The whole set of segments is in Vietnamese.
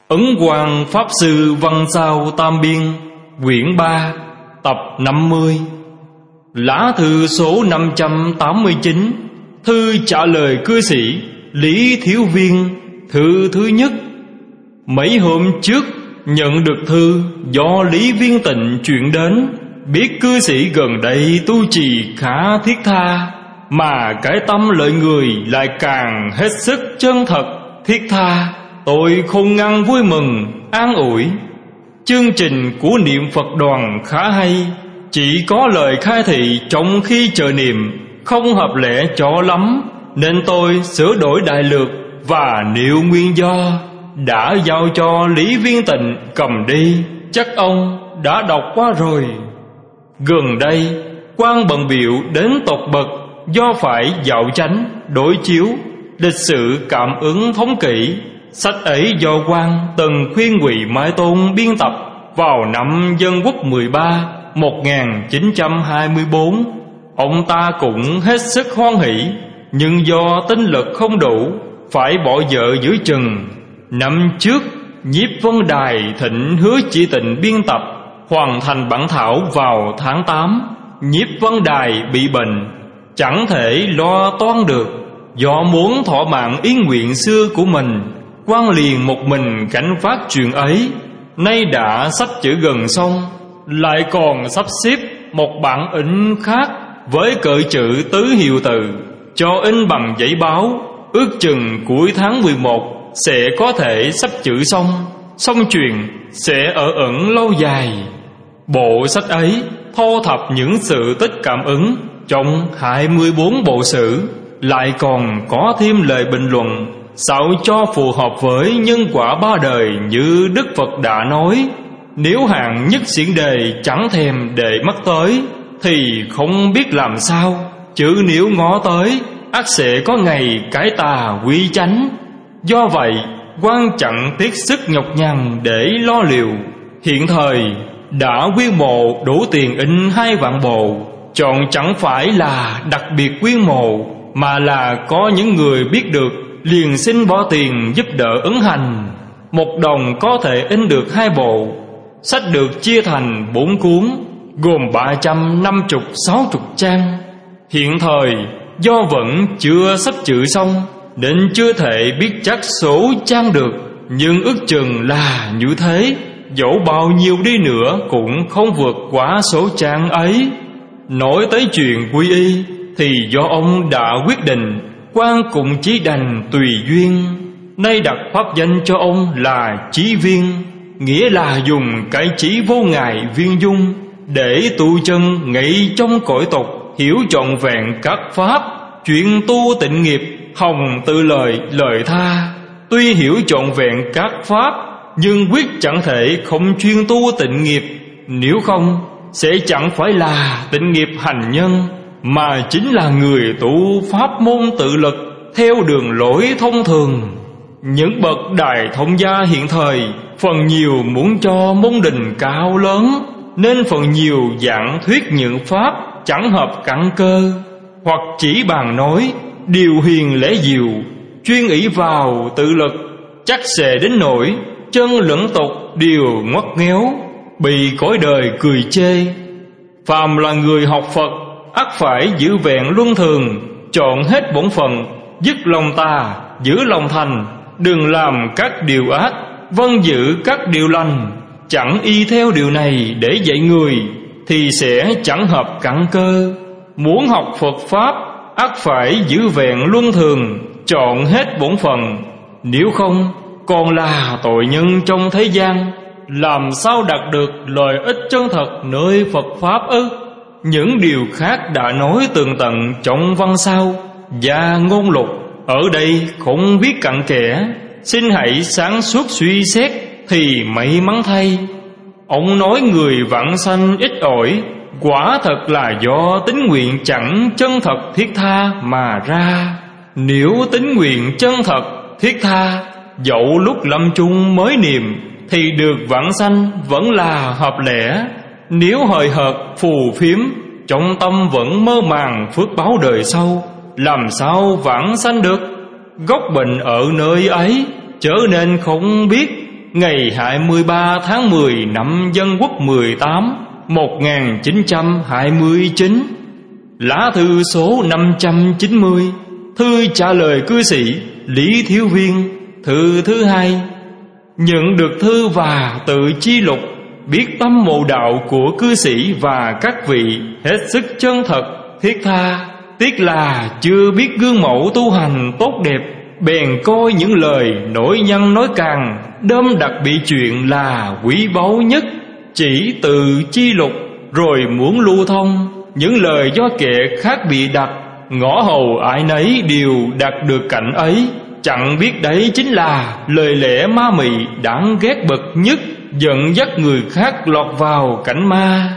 Ấn Quang Pháp Sư Văn Sao Tam Biên, quyển 3, tập 50. Lá thư số 589. Thư trả lời cư sĩ Lý Thiếu Viên. Thư thứ nhất. Mấy hôm trước nhận được thư do Lý Viên Tịnh chuyển đến, biết cư sĩ gần đây tu trì khá thiết tha, mà cái tâm lợi người lại càng hết sức chân thật thiết tha. Tôi không ngăn vui mừng an ủi. Chương trình của niệm Phật đoàn khá hay, chỉ có lời khai thị trong khi chờ niệm không hợp lẽ cho lắm, nên tôi sửa đổi đại lược và nêu nguyên do, đã giao cho Lý Viên Tịnh cầm đi. Chắc ông đã đọc qua rồi. Gần đây quan bận bịu đến tột bậc, do phải dạo chánh đối chiếu lịch sự cảm ứng thống kỷ. Sách ấy do quan Tần Khuyên Ngụy Mai Tôn biên tập vào năm Dân Quốc 13 1924. Ông ta cũng hết sức hoan hỷ, nhưng do tinh lực không đủ, phải bỏ vợ giữa chừng. Năm trước Nhiếp Vân Đài thịnh Hứa Chỉ Tịnh biên tập, hoàn thành bản thảo vào tháng 8. Nhiếp Vân Đài bị bệnh, chẳng thể lo toan được. Do muốn thỏa mãn ý nguyện xưa của mình, quan liền một mình gánh vác chuyện ấy. Nay đã sách chữ gần xong, lại còn sắp xếp một bản in khác với cỡ chữ tứ hiệu từ, cho in bằng giấy báo. Ước chừng cuối tháng 11 sẽ có thể sắp chữ xong. Xong chuyện sẽ ở ẩn lâu dài. Bộ sách ấy thu thập những sự tích cảm ứng trong 24 bộ sử, lại còn có thêm lời bình luận sao cho phù hợp với nhân quả ba đời như Đức Phật đã nói. Nếu hạng nhất xiển đề chẳng thèm để mắt tới, thì không biết làm sao, chứ nếu ngó tới, ắt sẽ có ngày cái tà quy chánh. Do vậy quan chẳng tiếc sức nhọc nhằn để lo liệu. Hiện thời đã quyên mộ đủ tiền in 2 vạn bộ. Chọn chẳng phải là đặc biệt quyên mộ, mà là có những người biết được liền xin bỏ tiền giúp đỡ ứng hành. 1 đồng có thể in được 2 bộ. Sách được chia thành 4 cuốn, gồm 350-60 trang. Hiện thời do vẫn chưa sắp chữ xong, nên chưa thể biết chắc số trang được, nhưng ước chừng là như thế. Dẫu bao nhiêu đi nữa cũng không vượt quá số trang ấy. Nói tới chuyện quy y thì do ông đã quyết định, quan cũng chỉ đành tùy duyên. Nay đặt pháp danh cho ông là Chí Viên, nghĩa là dùng cái chí vô ngại viên dung, để tu chân ngay trong cõi tục, hiểu trọn vẹn các pháp, chuyện tu tịnh nghiệp, hồng tự lời tha. Tuy hiểu trọn vẹn các pháp, nhưng quyết chẳng thể không chuyên tu tịnh nghiệp. Nếu không, sẽ chẳng phải là tịnh nghiệp hành nhân, mà chính là người tu pháp môn tự lực theo đường lối thông thường. Những bậc đại thông gia hiện thời phần nhiều muốn cho môn đình cao lớn, nên phần nhiều giảng thuyết những pháp chẳng hợp căn cơ, hoặc chỉ bàn nói điều hiền lễ diệu, chuyên ỷ vào tự lực, chắc sẽ đến nỗi chân lẫn tục đều ngoắt ngéo, bị cõi đời cười chê. Phàm là người học Phật, ắt phải giữ vẹn luân thường, chọn hết bổn phận, dứt lòng tà, giữ lòng thành, đừng làm các điều ác, vâng giữ các điều lành. Chẳng y theo điều này để dạy người, thì sẽ chẳng hợp căn cơ. Muốn học Phật Pháp, ắt phải giữ vẹn luân thường, chọn hết bổn phận. Nếu không, còn là tội nhân trong thế gian, làm sao đạt được lợi ích chân thật nơi Phật Pháp ư? Những điều khác đã nói tường tận trong văn sao và ngôn lục, ở đây không biết cặn kẽ. Xin hãy sáng suốt suy xét thì may mắn thay. Ông nói người vãng sanh ít ỏi, quả thật là do tín nguyện chẳng chân thật thiết tha mà ra. Nếu tín nguyện chân thật thiết tha, dẫu lúc lâm chung mới niệm, thì được vãng sanh vẫn là hợp lẽ. Nếu hời hợt phù phiếm, trong tâm vẫn mơ màng phước báo đời sau, làm sao vãng sanh được? Gốc bệnh ở nơi ấy, chớ nên không biết. ngày 23 tháng 10 năm Dân Quốc 18 1929. Lá thư số 590, thư trả lời cư sĩ Lý Thiếu Viên. Thư thứ hai. Nhận được thư và tự chi lục, biết tâm mộ đạo của cư sĩ và các vị hết sức chân thật, thiết tha. Tiếc là chưa biết gương mẫu tu hành tốt đẹp, bèn coi những lời nổi nhăn nói càng, đâm đặt bị chuyện là quý báu nhất. Chỉ tự chi lục rồi muốn lưu thông, những lời do kẻ khác bị đặt, ngõ hầu ai nấy đều đặt được cảnh ấy. Chẳng biết đấy chính là lời lẽ ma mị đáng ghét bậc nhất, dẫn dắt người khác lọt vào cảnh ma.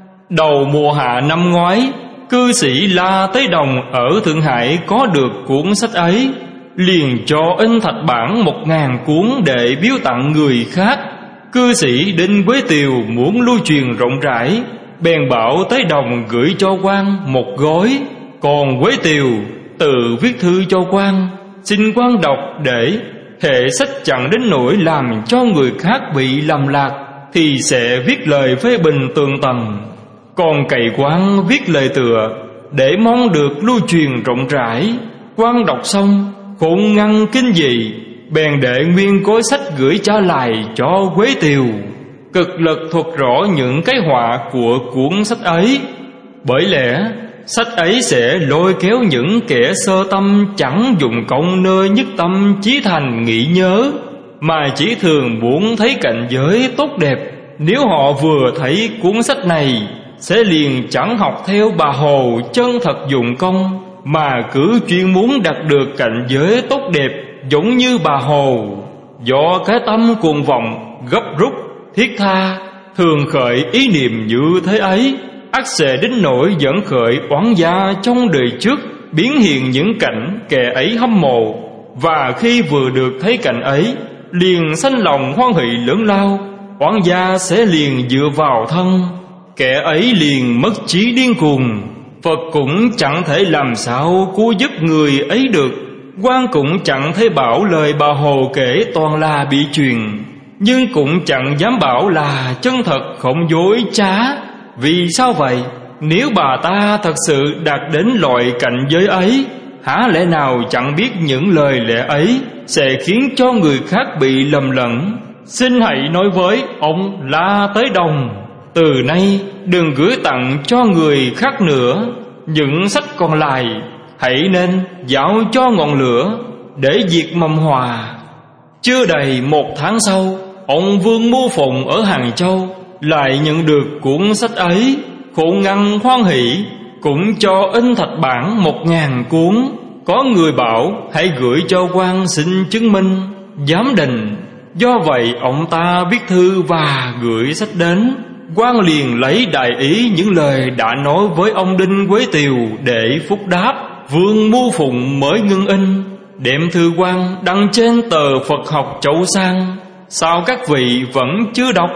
Đầu mùa hạ năm ngoái, cư sĩ La Tế Đồng ở Thượng Hải có được cuốn sách ấy, liền cho in thạch bản 1000 cuốn để biếu tặng người khác. Cư sĩ Đinh Quế Tiều muốn lưu truyền rộng rãi, bèn bảo Tế Đồng gửi cho quan một gói. Còn Quế Tiều tự viết thư cho quan, xin quan đọc để hệ sách chẳng đến nỗi làm cho người khác bị lầm lạc, thì sẽ viết lời phê bình tường tầng. Còn cày quan viết lời tựa để mong được lưu truyền rộng rãi. Quan đọc xong khôn ngăn kinh dị, bèn để nguyên cối sách gửi trả lại cho Quế Tiều, cực lực thuật rõ những cái họa của cuốn sách ấy. Bởi lẽ sách ấy sẽ lôi kéo những kẻ sơ tâm chẳng dùng công nơi nhất tâm chí thành nghĩ nhớ, mà chỉ thường muốn thấy cảnh giới tốt đẹp. Nếu họ vừa thấy cuốn sách này sẽ liền chẳng học theo bà Hồ chân thật dụng công, mà cứ chuyên muốn đạt được cảnh giới tốt đẹp giống như bà Hồ. Do cái tâm cuồng vọng, gấp rút, thiết tha, thường khởi ý niệm như thế ấy, ắt sẽ đến nỗi dẫn khởi oán gia trong đời trước, biến hiện những cảnh kẻ ấy hâm mộ. Và khi vừa được thấy cảnh ấy, liền sanh lòng hoan hỷ lớn lao, oán gia sẽ liền dựa vào thân, kẻ ấy liền mất trí điên cuồng. Phật cũng chẳng thể làm sao cứu giúp người ấy được, quan cũng chẳng thể bảo lời bà Hồ kể toàn là bị truyền, nhưng cũng chẳng dám bảo là chân thật không dối trá. Vì sao vậy? Nếu bà ta thật sự đạt đến loại cảnh giới ấy, há lẽ nào chẳng biết những lời lẽ ấy sẽ khiến cho người khác bị lầm lẫn. Xin hãy nói với ông La Tế Đồng, từ nay đừng gửi tặng cho người khác nữa. Những sách còn lại hãy nên giao cho ngọn lửa để diệt mầm hòa. Chưa đầy 1 tháng sau, ông Vương Mưu Phụng ở Hàng Châu lại nhận được cuốn sách ấy, khổ ngăn hoan hỷ, cũng cho in thạch bản 1000 cuốn. Có người bảo hãy gửi cho quan xin chứng minh, giám định. Do vậy ông ta viết thư và gửi sách đến. Quan liền lấy đại ý những lời đã nói với ông Đinh Quế Tiều để phúc đáp. Vương Mưu Phụng mới ngưng in, đem thư quan đăng trên tờ Phật học Châu Sang. Sao các vị vẫn chưa đọc?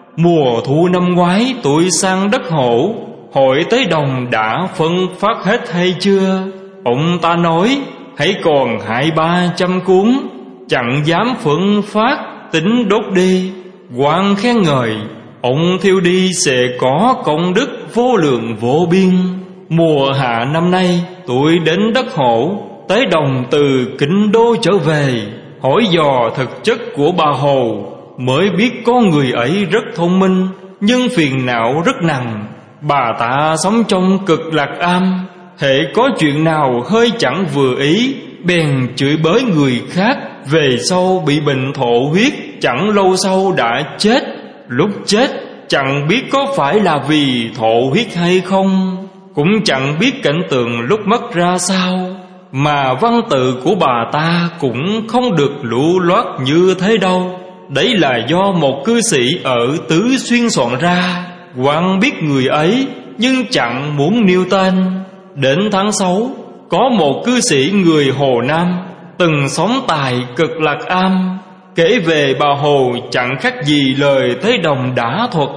Mùa thu năm ngoái tôi sang đất Hổ, hội Tế Đồng đã phân phát hết hay chưa? Ông ta nói hãy còn 200-300 cuốn, chẳng dám phân phát, tính đốt đi. Quan khen ngợi, ông thiêu đi sẽ có công đức vô lượng vô biên. Mùa hạ năm nay tôi đến đất Hổ, Tế Đồng từ Kinh Đô trở về, hỏi dò thực chất của bà Hồ, mới biết con người ấy rất thông minh, nhưng phiền não rất nặng. Bà ta sống trong cực lạc am, hễ có chuyện nào hơi chẳng vừa ý, bèn chửi bới người khác, về sau bị bệnh thổ huyết, chẳng lâu sau đã chết. Lúc chết chẳng biết có phải là vì thổ huyết hay không, cũng chẳng biết cảnh tượng lúc mất ra sao, mà văn tự của bà ta cũng không được lưu loát như thế đâu. Đấy là do một cư sĩ ở Tứ Xuyên soạn ra. Quan biết người ấy nhưng chẳng muốn nêu tên. Đến tháng 6, có một cư sĩ người Hồ Nam từng sống tại cực lạc am, kể về bà Hồ chẳng khác gì lời Tế Đồng đã thuật.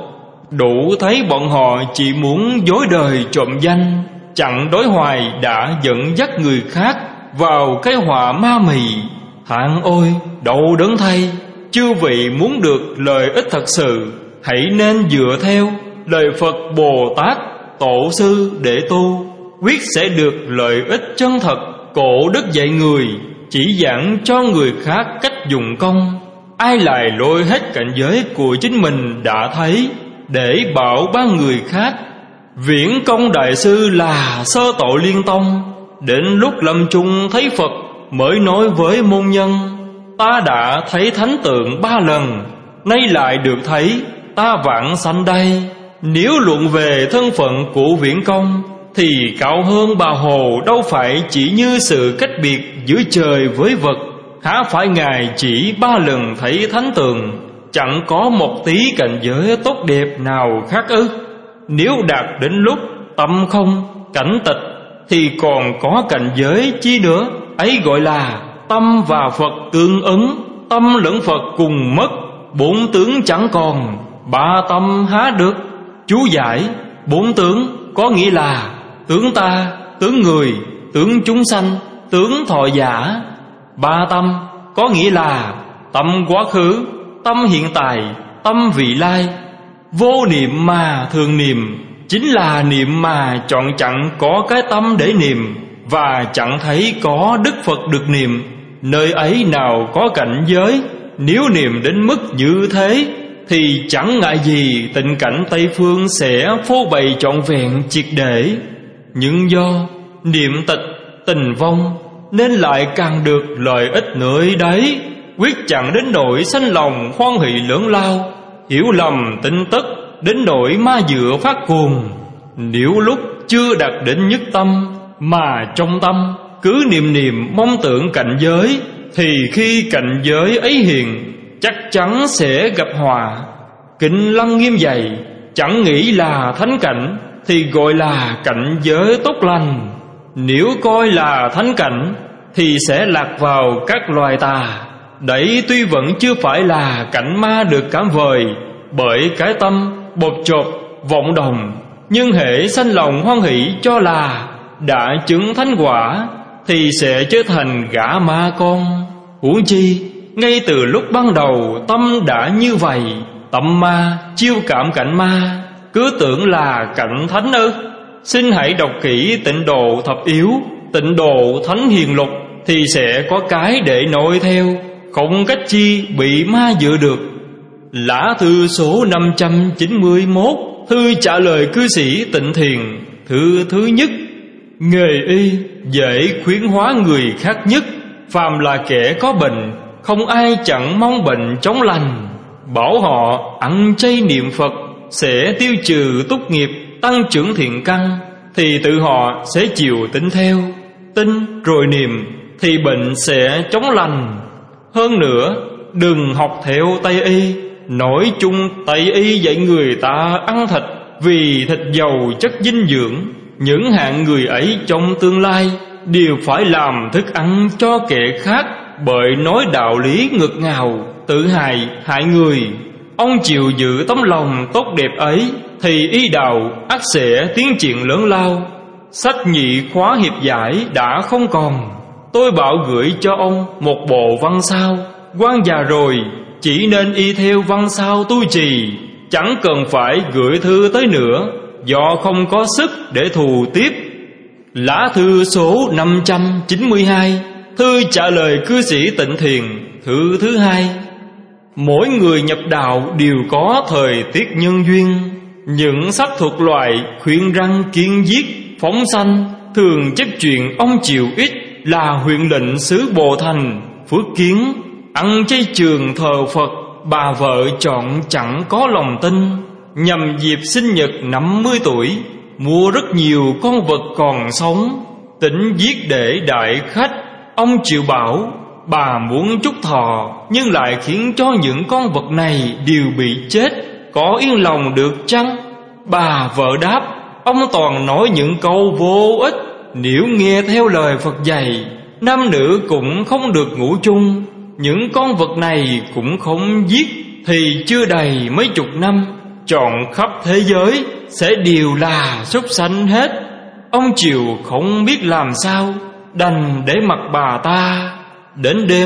Đủ thấy bọn họ chỉ muốn dối đời trộm danh, chẳng đối hoài đã dẫn dắt người khác vào cái họa ma mị. Thạng ôi đau đớn thay, chư vị muốn được lợi ích thật sự, hãy nên dựa theo lời Phật Bồ Tát Tổ sư để tu, quyết sẽ được lợi ích chân thật. Cổ đức dạy người, chỉ giảng cho người khác cách dùng công. Ai lại lôi hết cảnh giới của chính mình đã thấy để bảo ban người khác. Viễn Công đại sư là sơ tổ Liên Tông, đến lúc lâm chung thấy Phật mới nói với môn nhân: ta đã thấy thánh tượng 3 lần, nay lại được thấy, ta vãng sanh đây. Nếu luận về thân phận của Viễn Công thì cao hơn Bà Hồ đâu phải chỉ như sự cách biệt giữa trời với vật. Há phải Ngài chỉ 3 lần thấy thánh tượng, chẳng có một tí cảnh giới tốt đẹp nào khác ư? Nếu đạt đến lúc tâm không, cảnh tịch thì còn có cảnh giới chi nữa? Ấy gọi là tâm và Phật tương ứng, tâm lẫn Phật cùng mất, 4 tướng chẳng còn, 3 tâm há được. Chú giải: 4 tướng có nghĩa là tướng ta, tướng người, tướng chúng sanh, tướng thọ giả. 3 tâm có nghĩa là tâm quá khứ, tâm hiện tại, tâm vị lai. Vô niệm mà thường niệm, chính là niệm mà chọn chẳng có cái tâm để niệm, và chẳng thấy có Đức Phật được niệm. Nơi ấy nào có cảnh giới, nếu niệm đến mức như thế thì chẳng ngại gì tình cảnh Tây Phương sẽ phô bày trọn vẹn triệt để. Nhưng do niệm tịch tình vong nên lại càng được lợi ích nơi đấy, quyết chẳng đến nỗi sanh lòng hoan hỷ lớn lao, hiểu lầm tinh tất đến nỗi ma dựa phát cuồng. Nếu lúc chưa đạt đến nhất tâm, mà trong tâm cứ niệm niệm mong tưởng cảnh giới, thì khi cảnh giới ấy hiện, chắc chắn sẽ gặp họa. Kinh Lăng Nghiêm dạy, chẳng nghĩ là thánh cảnh thì gọi là cảnh giới tốt lành. Nếu coi là thánh cảnh thì sẽ lạc vào các loài tà. Đấy tuy vẫn chưa phải là cảnh ma được cảm vời bởi cái tâm bột chột vọng đồng, nhưng hễ sanh lòng hoan hỷ cho là đã chứng thánh quả thì sẽ trở thành gã ma con. Huống chi ngay từ lúc ban đầu tâm đã như vậy, tâm ma chiêu cảm cảnh ma, cứ tưởng là cảnh thánh ư? Xin hãy đọc kỹ Tịnh Độ Thập Yếu, Tịnh Độ Thánh Hiền Lục thì sẽ có cái để nói theo, không cách chi bị ma dựa được. Lã thư số 591, thư trả lời cư sĩ Tịnh Thiền, thư thứ nhất. Nghề y dễ khuyến hóa người khác nhất, phàm là kẻ có bệnh, không ai chẳng mong bệnh chóng lành. Bảo họ ăn chay niệm Phật sẽ tiêu trừ túc nghiệp, tăng trưởng thiện căn, thì tự họ sẽ chịu tin theo. Tin rồi niệm thì bệnh sẽ chóng lành. Hơn nữa, đừng học theo Tây y. Nói chung Tây y dạy người ta ăn thịt vì thịt giàu chất dinh dưỡng. Những hạng người ấy trong tương lai đều phải làm thức ăn cho kẻ khác, bởi nói đạo lý ngược ngào, tự hại người. Ông chịu giữ tấm lòng tốt đẹp ấy thì y đạo ắt sẽ tiến triển lớn lao. Sách nhị khóa hiệp giải đã không còn, tôi bảo gửi cho ông một bộ văn sao. Quan già rồi chỉ nên y theo văn sao tu trì, chẳng cần phải gửi thư tới nữa, do không có sức để thù tiếp. Lá thư số 592, thư trả lời cư sĩ Tịnh Thiền, thư thứ hai. Mỗi người nhập đạo đều có thời tiết nhân duyên. Những sách thuộc loại khuyên răng kiên giết phóng sanh thường chép chuyện ông Triều Ích là huyện lệnh xứ Bồ Thành, Phước Kiến, ăn chay trường thờ Phật. Bà vợ chọn chẳng có lòng tin, nhằm dịp sinh nhật 50 tuổi mua rất nhiều con vật còn sống, tính giết để đại khách. Ông Triệu bảo bà muốn chúc thọ, nhưng lại khiến cho những con vật này đều bị chết, có yên lòng được chăng? Bà vợ đáp, ông toàn nói những câu vô ích. Nếu nghe theo lời Phật dạy, nam nữ cũng không được ngủ chung, những con vật này cũng không giết, thì chưa đầy mấy chục năm, trọn khắp thế giới sẽ đều là súc sanh hết. Ông Triều không biết làm sao, đành để mặc bà ta. Đến đêm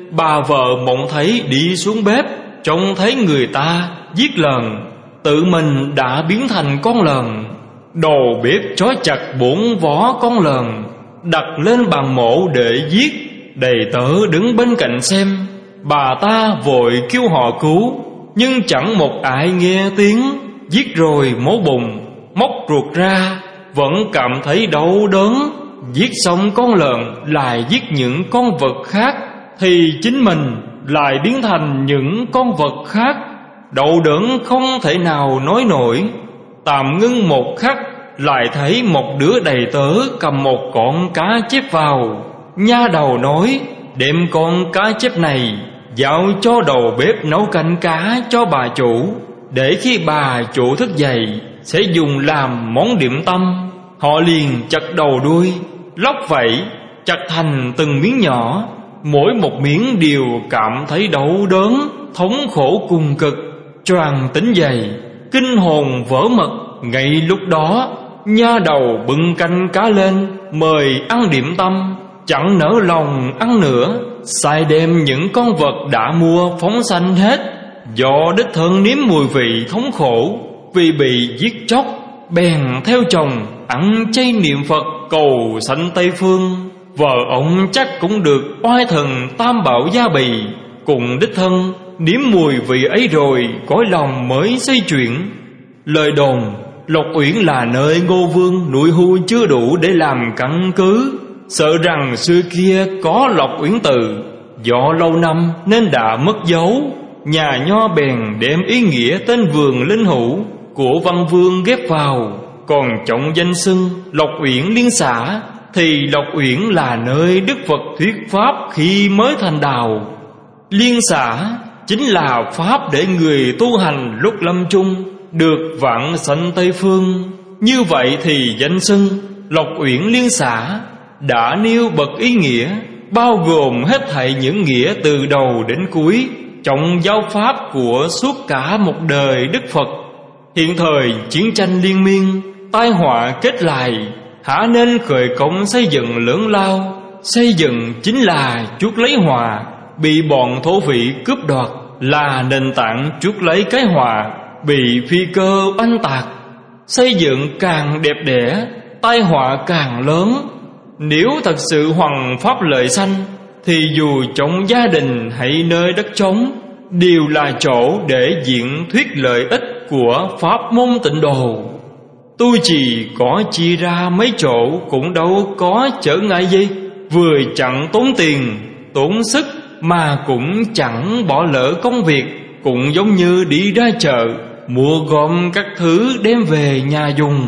bà vợ mộng thấy đi xuống bếp, trông thấy người ta giết lợn, tự mình đã biến thành con lợn. Đầu bếp trói chặt 4 vó con lợn, đặt lên bàn mổ để giết. Đầy tớ đứng bên cạnh xem. Bà ta vội kêu họ cứu, nhưng chẳng một ai nghe tiếng. Giết rồi mổ bụng, móc ruột ra, vẫn cảm thấy đau đớn. Giết xong con lợn lại giết những con vật khác, thì chính mình lại biến thành những con vật khác. Đau đớn không thể nào nói nổi. Tạm ngưng một khắc, lại thấy một đứa đầy tớ cầm một con cá chép vào. Nha đầu nói: đem con cá chép này giao cho đầu bếp nấu canh cá cho bà chủ, để khi bà chủ thức dậy sẽ dùng làm món điểm tâm. Họ liền chặt đầu đuôi, lóc vảy, chặt thành từng miếng nhỏ. Mỗi một miếng đều cảm thấy đau đớn, thống khổ cùng cực. Choàng tỉnh dậy, kinh hồn vỡ mật. Ngay lúc đó, nha đầu bưng canh cá lên mời ăn điểm tâm, chẳng nỡ lòng ăn nữa, sai đem những con vật đã mua phóng sanh hết. Do đích thân nếm mùi vị thống khổ vì bị giết chóc, bèn theo chồng ăn chay niệm Phật cầu sanh Tây Phương. Vợ ông chắc cũng được oai thần Tam Bảo gia bì, cùng đích thân nếm mùi vị ấy rồi cõi lòng mới xây chuyển. Lời đồn Lộc Uyển là nơi Ngô Vương nuôi hưu chưa đủ để làm căn cứ, sợ rằng xưa kia có Lộc Uyển Từ, do lâu năm nên đã mất dấu. Nhà nho bèn đem ý nghĩa tên vườn linh hữu của Văn Vương ghép vào, còn trọng danh xưng Lộc Uyển Liên Xã, thì Lộc Uyển là nơi Đức Phật thuyết pháp khi mới thành đạo. Liên Xã chính là pháp để người tu hành lúc lâm chung được vãng sanh Tây Phương. Như vậy thì danh xưng Lộc Uyển Liên Xã đã nêu bậc ý nghĩa, bao gồm hết thảy những nghĩa từ đầu đến cuối trong giáo pháp của suốt cả một đời Đức Phật. Hiện thời chiến tranh liên miên, tai họa kết lại, hả nên khởi công xây dựng lớn lao. Xây dựng chính là chuốc lấy họa, bị bọn thổ phỉ cướp đoạt là nền tảng chuốc lấy cái họa, bị phi cơ oanh tạc. Xây dựng càng đẹp đẽ, tai họa càng lớn. Nếu thật sự hoằng pháp lợi sanh, thì dù trong gia đình hay nơi đất trống đều là chỗ để diễn thuyết lợi ích của pháp môn Tịnh Độ. Tu trì có chia ra mấy chỗ cũng đâu có trở ngại gì, vừa chẳng tốn tiền tốn sức mà cũng chẳng bỏ lỡ công việc. Cũng giống như đi ra chợ mua gom các thứ đem về nhà dùng.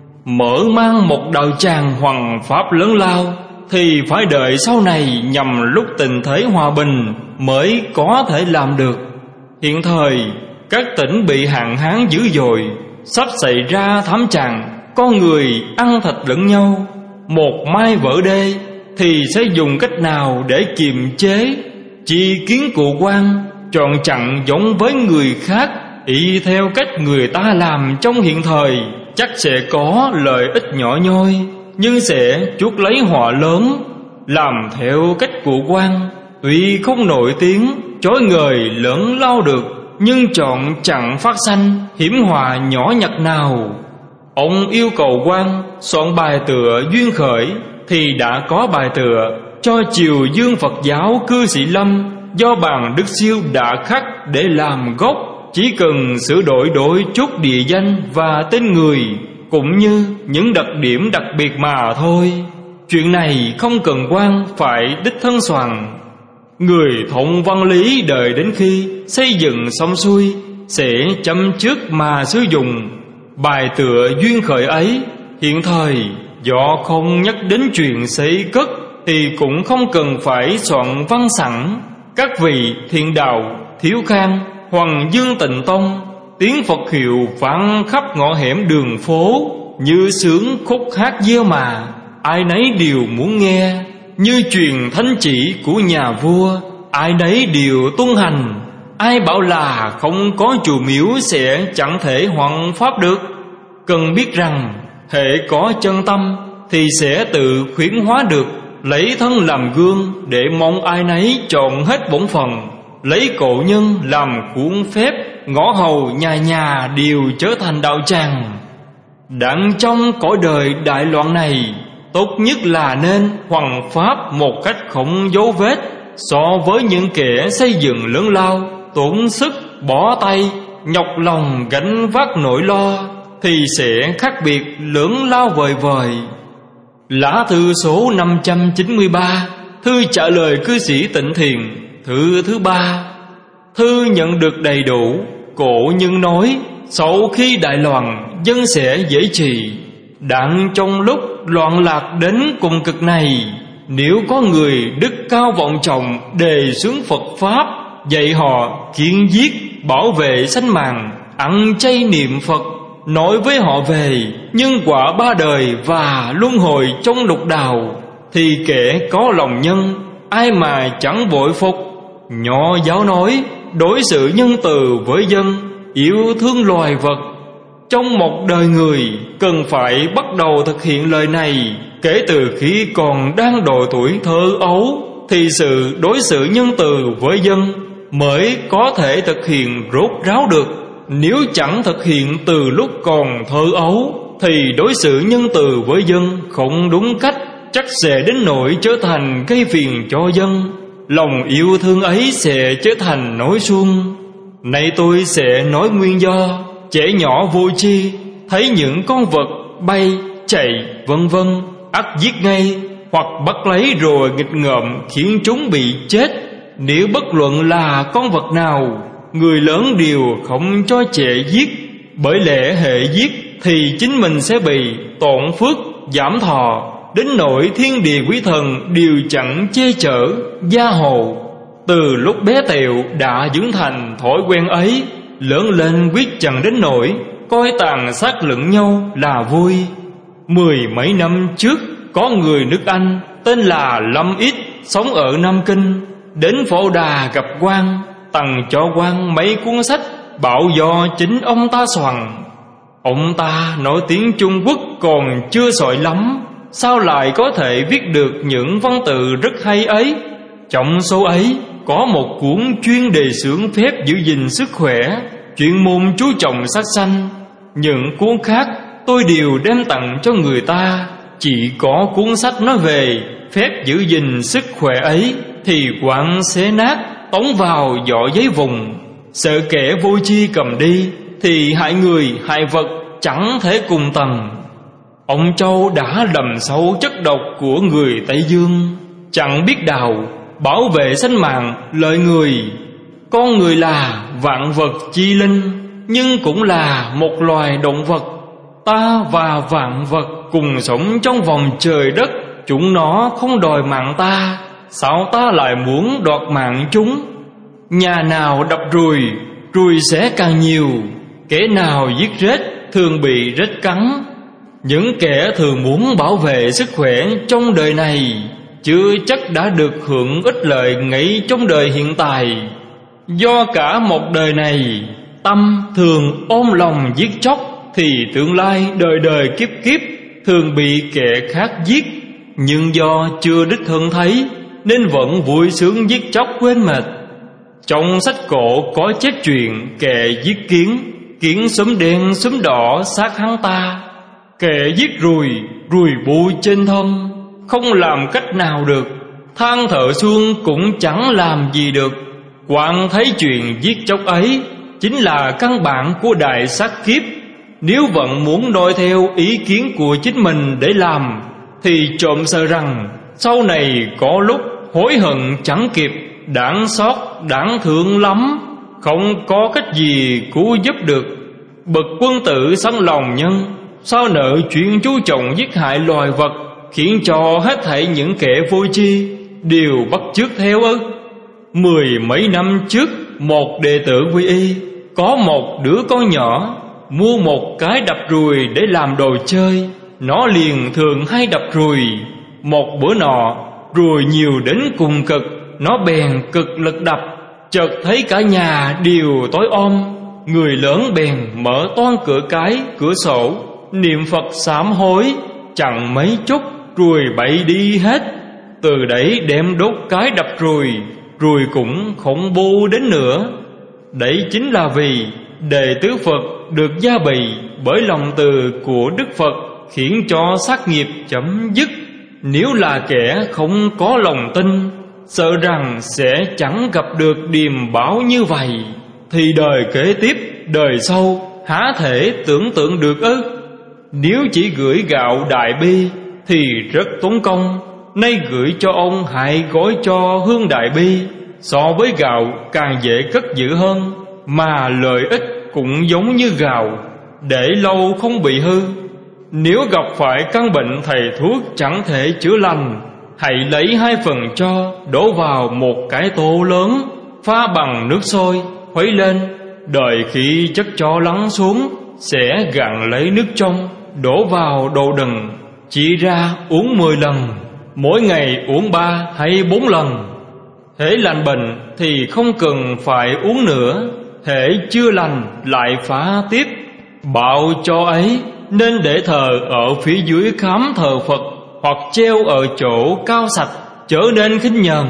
Mở mang một đạo tràng hoằng pháp lớn lao thì phải đợi sau này nhằm lúc tình thế hòa bình mới có thể làm được. Hiện thời các tỉnh bị hạn hán dữ dội, sắp xảy ra thảm trạng, con người ăn thịt lẫn nhau. Một mai vỡ đê thì sẽ dùng cách nào để kiềm chế? Chi kiến cụ quan chọn chặn giống với người khác, y theo cách người ta làm trong hiện thời, chắc sẽ có lợi ích nhỏ nhoi, nhưng sẽ chuốc lấy họa lớn. Làm theo cách cụ quan, tuy không nổi tiếng chói ngời lớn lao được, nhưng chọn chẳng phát sanh hiểm họa nhỏ nhặt nào. Ông yêu cầu quan soạn bài tựa duyên khởi, thì đã có bài tựa cho Triều Dương Phật giáo Cư Sĩ Lâm do bàn Đức Siêu đã khắc để làm gốc, chỉ cần sửa đổi chút địa danh và tên người, cũng như những đặc điểm đặc biệt mà thôi. Chuyện này không cần quan phải đích thân soạn. Người thông văn lý đợi đến khi xây dựng xong xuôi sẽ châm trước mà sử dụng. Bài tựa duyên khởi ấy hiện thời do không nhắc đến chuyện xây cất thì cũng không cần phải soạn văn sẵn. Các vị thiện đạo Thiếu Khang, Hoàng Dương Tịnh Tông tiếng Phật hiệu vang khắp ngõ hẻm đường phố, như sướng khúc hát gieo mà ai nấy đều muốn nghe, như truyền thánh chỉ của nhà vua ai nấy đều tuân hành. Ai bảo là không có chùa miếu sẽ chẳng thể hoằng pháp được? Cần biết rằng hễ có chân tâm thì sẽ tự khuyến hóa được. lấy thân làm gương để mong ai nấy trọn hết bổn phận, lấy cổ nhân làm cuốn phép, ngõ hầu nhà nhà đều trở thành đạo tràng. Đặng trong cõi đời đại loạn này, tốt nhất là nên hoằng pháp một cách không dấu vết. So với những kẻ xây dựng lớn lao, tốn sức bỏ tay, nhọc lòng gánh vác nỗi lo, thì sẽ khác biệt lớn lao vời vời. Lá thư số 593, thư trả lời cư sĩ Tịnh Thiền, thư thứ 3. Thư nhận được đầy đủ. Cổ nhân nói, sau khi đại loạn, dân sẽ dễ trị. Đặng trong lúc loạn lạc đến cùng cực này, nếu có người đức cao vọng trọng đề xướng Phật Pháp, dạy họ kiên giết, bảo vệ sanh mạng, ăn chay niệm Phật, nói với họ về nhân quả ba đời và luân hồi trong lục đạo, thì kẻ có lòng nhân ai mà chẳng bội phục. Nho giáo nói, đối xử nhân từ với dân, yêu thương loài vật. Trong một đời người cần phải bắt đầu thực hiện lời này kể từ khi còn đang độ tuổi thơ ấu, thì sự đối xử nhân từ với dân mới có thể thực hiện rốt ráo được. Nếu chẳng thực hiện từ lúc còn thơ ấu, thì đối xử nhân từ với dân không đúng cách, chắc sẽ đến nỗi trở thành gây phiền cho dân. Lòng yêu thương ấy sẽ trở thành nỗi suông. Nay tôi sẽ nói nguyên do. Trẻ nhỏ vô tri thấy những con vật bay, chạy, vân vân, ắt giết ngay, hoặc bắt lấy rồi nghịch ngợm khiến chúng bị chết. Nếu bất luận là con vật nào, người lớn đều không cho trẻ giết, bởi lẽ hệ giết thì chính mình sẽ bị tổn phước, giảm thọ, đến nỗi thiên địa quý thần đều chẳng che chở, gia hộ. Từ lúc bé tẹo đã dưỡng thành thói quen ấy, lớn lên quyết chẳng đến nỗi coi tàn sát lẫn nhau là vui. 10 mấy năm trước, có người nước Anh tên là Lâm Ít, sống ở Nam Kinh, đến Phổ Đà gặp quan, tặng cho quan mấy cuốn sách bảo do chính ông ta soạn. Ông ta nói tiếng Trung Quốc còn chưa giỏi lắm, sao lại có thể viết được những văn tự rất hay ấy? Trong số ấy có một cuốn chuyên đề xướng phép giữ gìn sức khỏe, chuyên môn chú trọng sát sanh. Những cuốn khác tôi đều đem tặng cho người ta, chỉ có cuốn sách nói về phép giữ gìn sức khỏe ấy thì quặng xé nát, tống vào giỏ giấy vùng. Sợ kẻ vô tri cầm đi thì hại người hại vật chẳng thể cùng tầng. Ông Châu đã lầm sâu chất độc của người Tây Dương, chẳng biết đào bảo vệ sinh mạng lợi người. Con người là vạn vật chi linh, nhưng cũng là một loài động vật. Ta và vạn vật cùng sống trong vòng trời đất, chúng nó không đòi mạng ta, sao ta lại muốn đoạt mạng chúng? Nhà nào đập ruồi, ruồi sẽ càng nhiều. Kẻ nào giết rết thường bị rết cắn. Những kẻ thường muốn bảo vệ sức khỏe trong đời này chưa chắc đã được hưởng ích lợi ngay trong đời hiện tại. Do cả một đời này tâm thường ôm lòng giết chóc, thì tương lai đời đời kiếp kiếp thường bị kẻ khác giết. Nhưng do chưa đích thân thấy nên vẫn vui sướng giết chóc quên mệt. Trong sách cổ có chép chuyện kẻ giết kiến, kiến xúm đen xúm đỏ sát hắn ta. Kẻ giết ruồi, ruồi bụi trên thân, không làm cách nào được. Than thở xuông cũng chẳng làm gì được. Quang thấy chuyện giết chóc ấy chính là căn bản của đại sát kiếp. Nếu vẫn muốn noi theo ý kiến của chính mình để làm, thì trộm sợ rằng sau này có lúc hối hận chẳng kịp. Đáng xót, đáng thương lắm, không có cách gì cứu giúp được. Bậc quân tử sẵn lòng nhân, sao nợ chuyện chú trọng giết hại loài vật, khiến cho hết thảy những kẻ vô tri đều bắt chước theo ư? 10 mấy năm trước, một đệ tử quy y có một đứa con nhỏ mua một cái đập ruồi để làm đồ chơi. Nó liền thường hay đập ruồi. Một bữa nọ, ruồi nhiều đến cùng cực, nó bèn cực lực đập. Chợt thấy cả nhà đều tối om. Người lớn bèn mở toang cửa cái, cửa sổ, niệm Phật sám hối. Chẳng mấy chốc ruồi bay đi hết. từ đấy đem đốt cái đập Ruồi cũng khủng bố đến nữa. Đấy chính là vì đệ tử Phật được gia bì bởi lòng từ của Đức Phật, khiến cho sát nghiệp chấm dứt. Nếu là kẻ không có lòng tin, sợ rằng sẽ chẳng gặp được điềm báo như vậy, thì đời kế tiếp, đời sau há thể tưởng tượng được ư? Nếu chỉ gửi gạo Đại Bi thì rất tốn công, nay gửi cho ông hãy gói cho hương Đại Bi. So với gạo càng dễ cất giữ hơn, mà lợi ích cũng giống như gạo, để lâu không bị hư. Nếu gặp phải căn bệnh thầy thuốc chẳng thể chữa lành, hãy lấy 2 phần tro đổ vào một cái tô lớn, pha bằng nước sôi, khuấy lên. Đợi khi chất tro lắng xuống, sẽ gặn lấy nước trong, đổ vào đồ đựng, chỉ ra uống 10 lần, mỗi ngày uống 3 hay 4 lần. Hễ lành bệnh thì không cần phải uống nữa, hễ chưa lành lại phá tiếp. Bạo cho ấy nên để thờ ở phía dưới khám thờ Phật, hoặc treo ở chỗ cao sạch, trở nên khinh nhờn.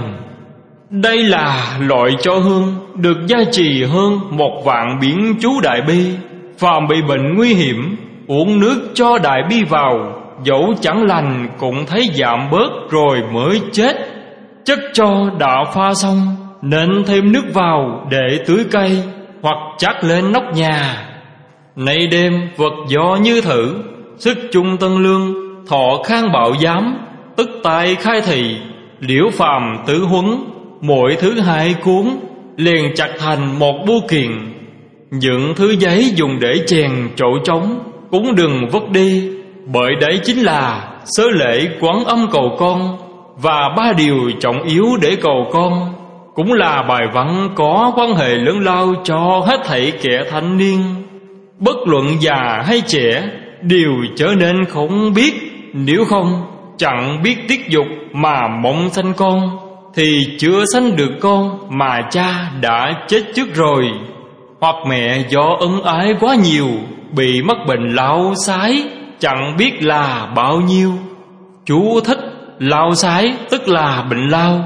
Đây là loại cho hương được gia trì hơn 1 vạn biển chú Đại Bi. Phàm bị bệnh nguy hiểm, uống nước cho Đại Bi vào, dẫu chẳng lành cũng thấy giảm bớt rồi mới chết. Chất cho đã pha xong, nên thêm nước vào để tưới cây, hoặc chắc lên nóc nhà. Nay đêm vật do như thử, sức chung tân lương, thọ khang bảo giám, tức tài khai thị, liễu phàm tứ huấn, mỗi thứ 2 cuốn, liền chặt thành một bưu kiện. Những thứ giấy dùng để chèn chỗ trống cũng đừng vứt đi, bởi đấy chính là sớ lễ Quán Âm cầu con, và 3 điều trọng yếu để cầu con, cũng là bài văn có quan hệ lớn lao cho hết thảy kẻ thanh niên. Bất luận già hay trẻ đều trở nên không biết, nếu không chẳng biết tiết dục mà mong sanh con, thì chưa sanh được con mà cha đã chết trước rồi. Hoặc mẹ do ân ái quá nhiều, bị mắc bệnh lao sái, chẳng biết là bao nhiêu. Chú thích: lao sái tức là bệnh lao.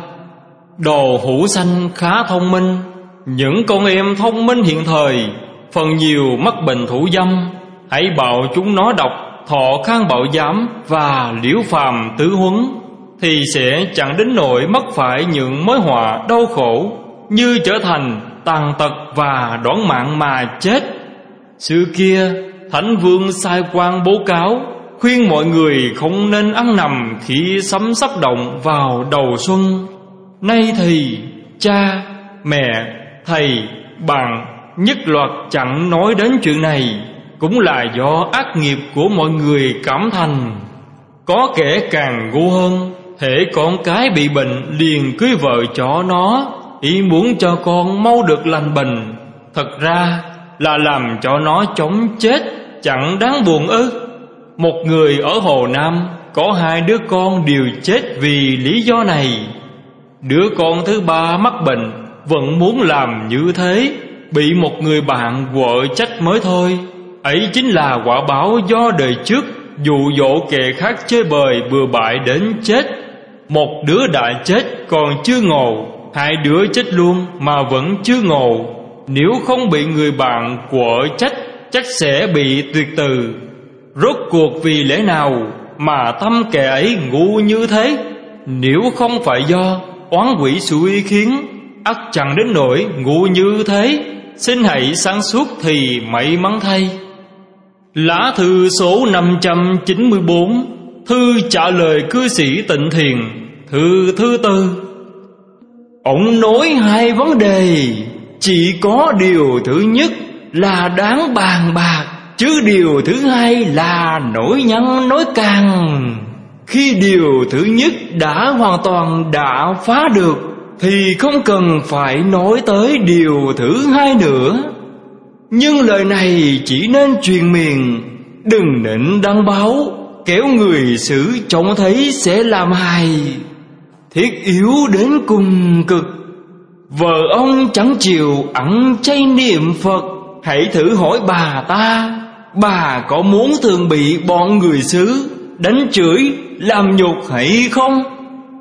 Đồ hữu sanh khá thông minh. Những con em thông minh hiện thời phần nhiều mắc bệnh thủ dâm, hãy bảo chúng nó đọc Thọ Khang Bảo Giám và Liễu Phàm Tứ Huấn, thì sẽ chẳng đến nỗi mắc phải những mối họa đau khổ, như trở thành tàn tật và đoán mạng mà chết. Xưa kia Thánh Vương sai quan bố cáo, khuyên mọi người không nên ăn nằm khi sấm sắp động vào đầu xuân. Nay thì cha, mẹ, thầy, bạn nhất loạt chẳng nói đến chuyện này, cũng là do ác nghiệp của mọi người cảm thành. Có kẻ càng ngu hơn, hễ con cái bị bệnh liền cưới vợ cho nó, ý muốn cho con mau được lành bệnh. Thật ra là làm cho nó chóng chết, chẳng đáng buồn ư? Một người ở Hồ Nam có 2 đứa con đều chết vì lý do này. Đứa con thứ 3 mắc bệnh, vẫn muốn làm như thế, bị một người bạn quở trách mới thôi. Ấy chính là quả báo do đời trước dụ dỗ kẻ khác chơi bời bừa bãi đến chết. Một đứa đã chết còn chưa ngộ, 2 đứa chết luôn mà vẫn chưa ngộ. Nếu không bị người bạn quở trách, chắc sẽ bị tuyệt từ. Rốt cuộc vì lẽ nào mà tâm kẻ ấy ngu như thế? Nếu không phải do oán quỷ xui khiến, ắt chẳng đến nỗi ngu như thế. Xin hãy sáng suốt thì may mắn thay. Lá thư số 594, thư trả lời cư sĩ Tịnh Thiền, thư thứ 4. Ông nói 2 vấn đề, chỉ có điều thứ nhất là đáng bàn bạc, chứ điều thứ 2 là nổi nhăn nói càng. Khi điều thứ nhất đã hoàn toàn đã phá được, thì không cần phải nói tới điều thứ 2 nữa. Nhưng lời này chỉ nên truyền miệng, đừng nên đăng báo, kéo người xử trông thấy sẽ làm hài. Thiết yếu đến cùng cực. Vợ ông chẳng chịu ăn chay niệm Phật, hãy thử hỏi bà ta, bà có muốn thường bị bọn người xứ đánh chửi làm nhục hay không?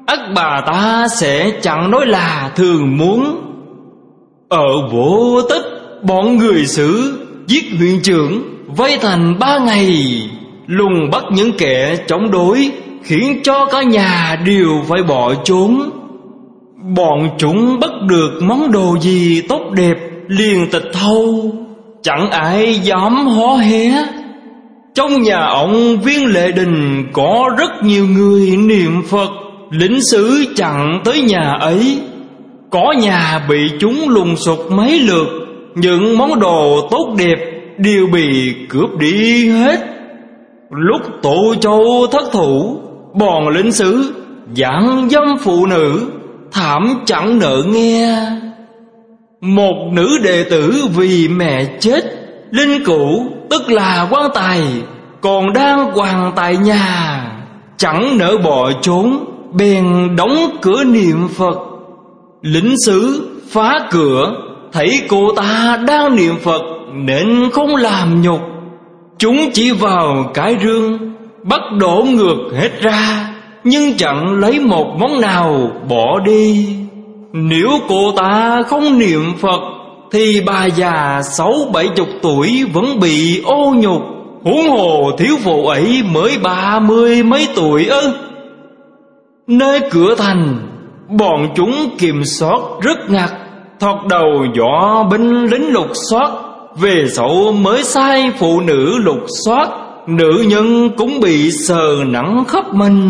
ắt bà ta sẽ chẳng nói là thường muốn. Ở Vô Tích, bọn người xứ giết huyện trưởng, vây thành 3 ngày, lùng bắt những kẻ chống đối, khiến cho cả nhà đều phải bỏ trốn. Bọn chúng bắt được món đồ gì tốt đẹp liền tịch thâu, chẳng ai dám hó hé. Trong nhà ông Viên Lệ Đình có rất nhiều người niệm Phật, lính xứ chặn tới nhà ấy. Có nhà bị chúng lùng sục mấy lượt, những món đồ tốt đẹp đều bị cướp đi hết. Lúc Tổ Châu thất thủ, bọn lính xứ giảng dâm phụ nữ, thảm chẳng nỡ nghe. Một nữ đệ tử vì mẹ chết, linh cữu tức là quan tài còn đang quàng tại nhà, chẳng nỡ bỏ trốn, bèn đóng cửa niệm Phật. Lính xứ phá cửa, thấy cô ta đang niệm Phật nên không làm nhục. Chúng chỉ vào cái rương, bắt đổ ngược hết ra, nhưng chẳng lấy một món nào bỏ đi. Nếu cô ta không niệm Phật thì bà già 60-70 tuổi vẫn bị ô nhục, huống hồ thiếu phụ ấy mới 30 mấy tuổi ư. Nơi cửa thành, bọn chúng kiểm soát rất ngặt. Thoạt đầu do binh lính lục soát, về sau mới sai phụ nữ lục soát. Nữ nhân cũng bị sờ nặng khắp mình.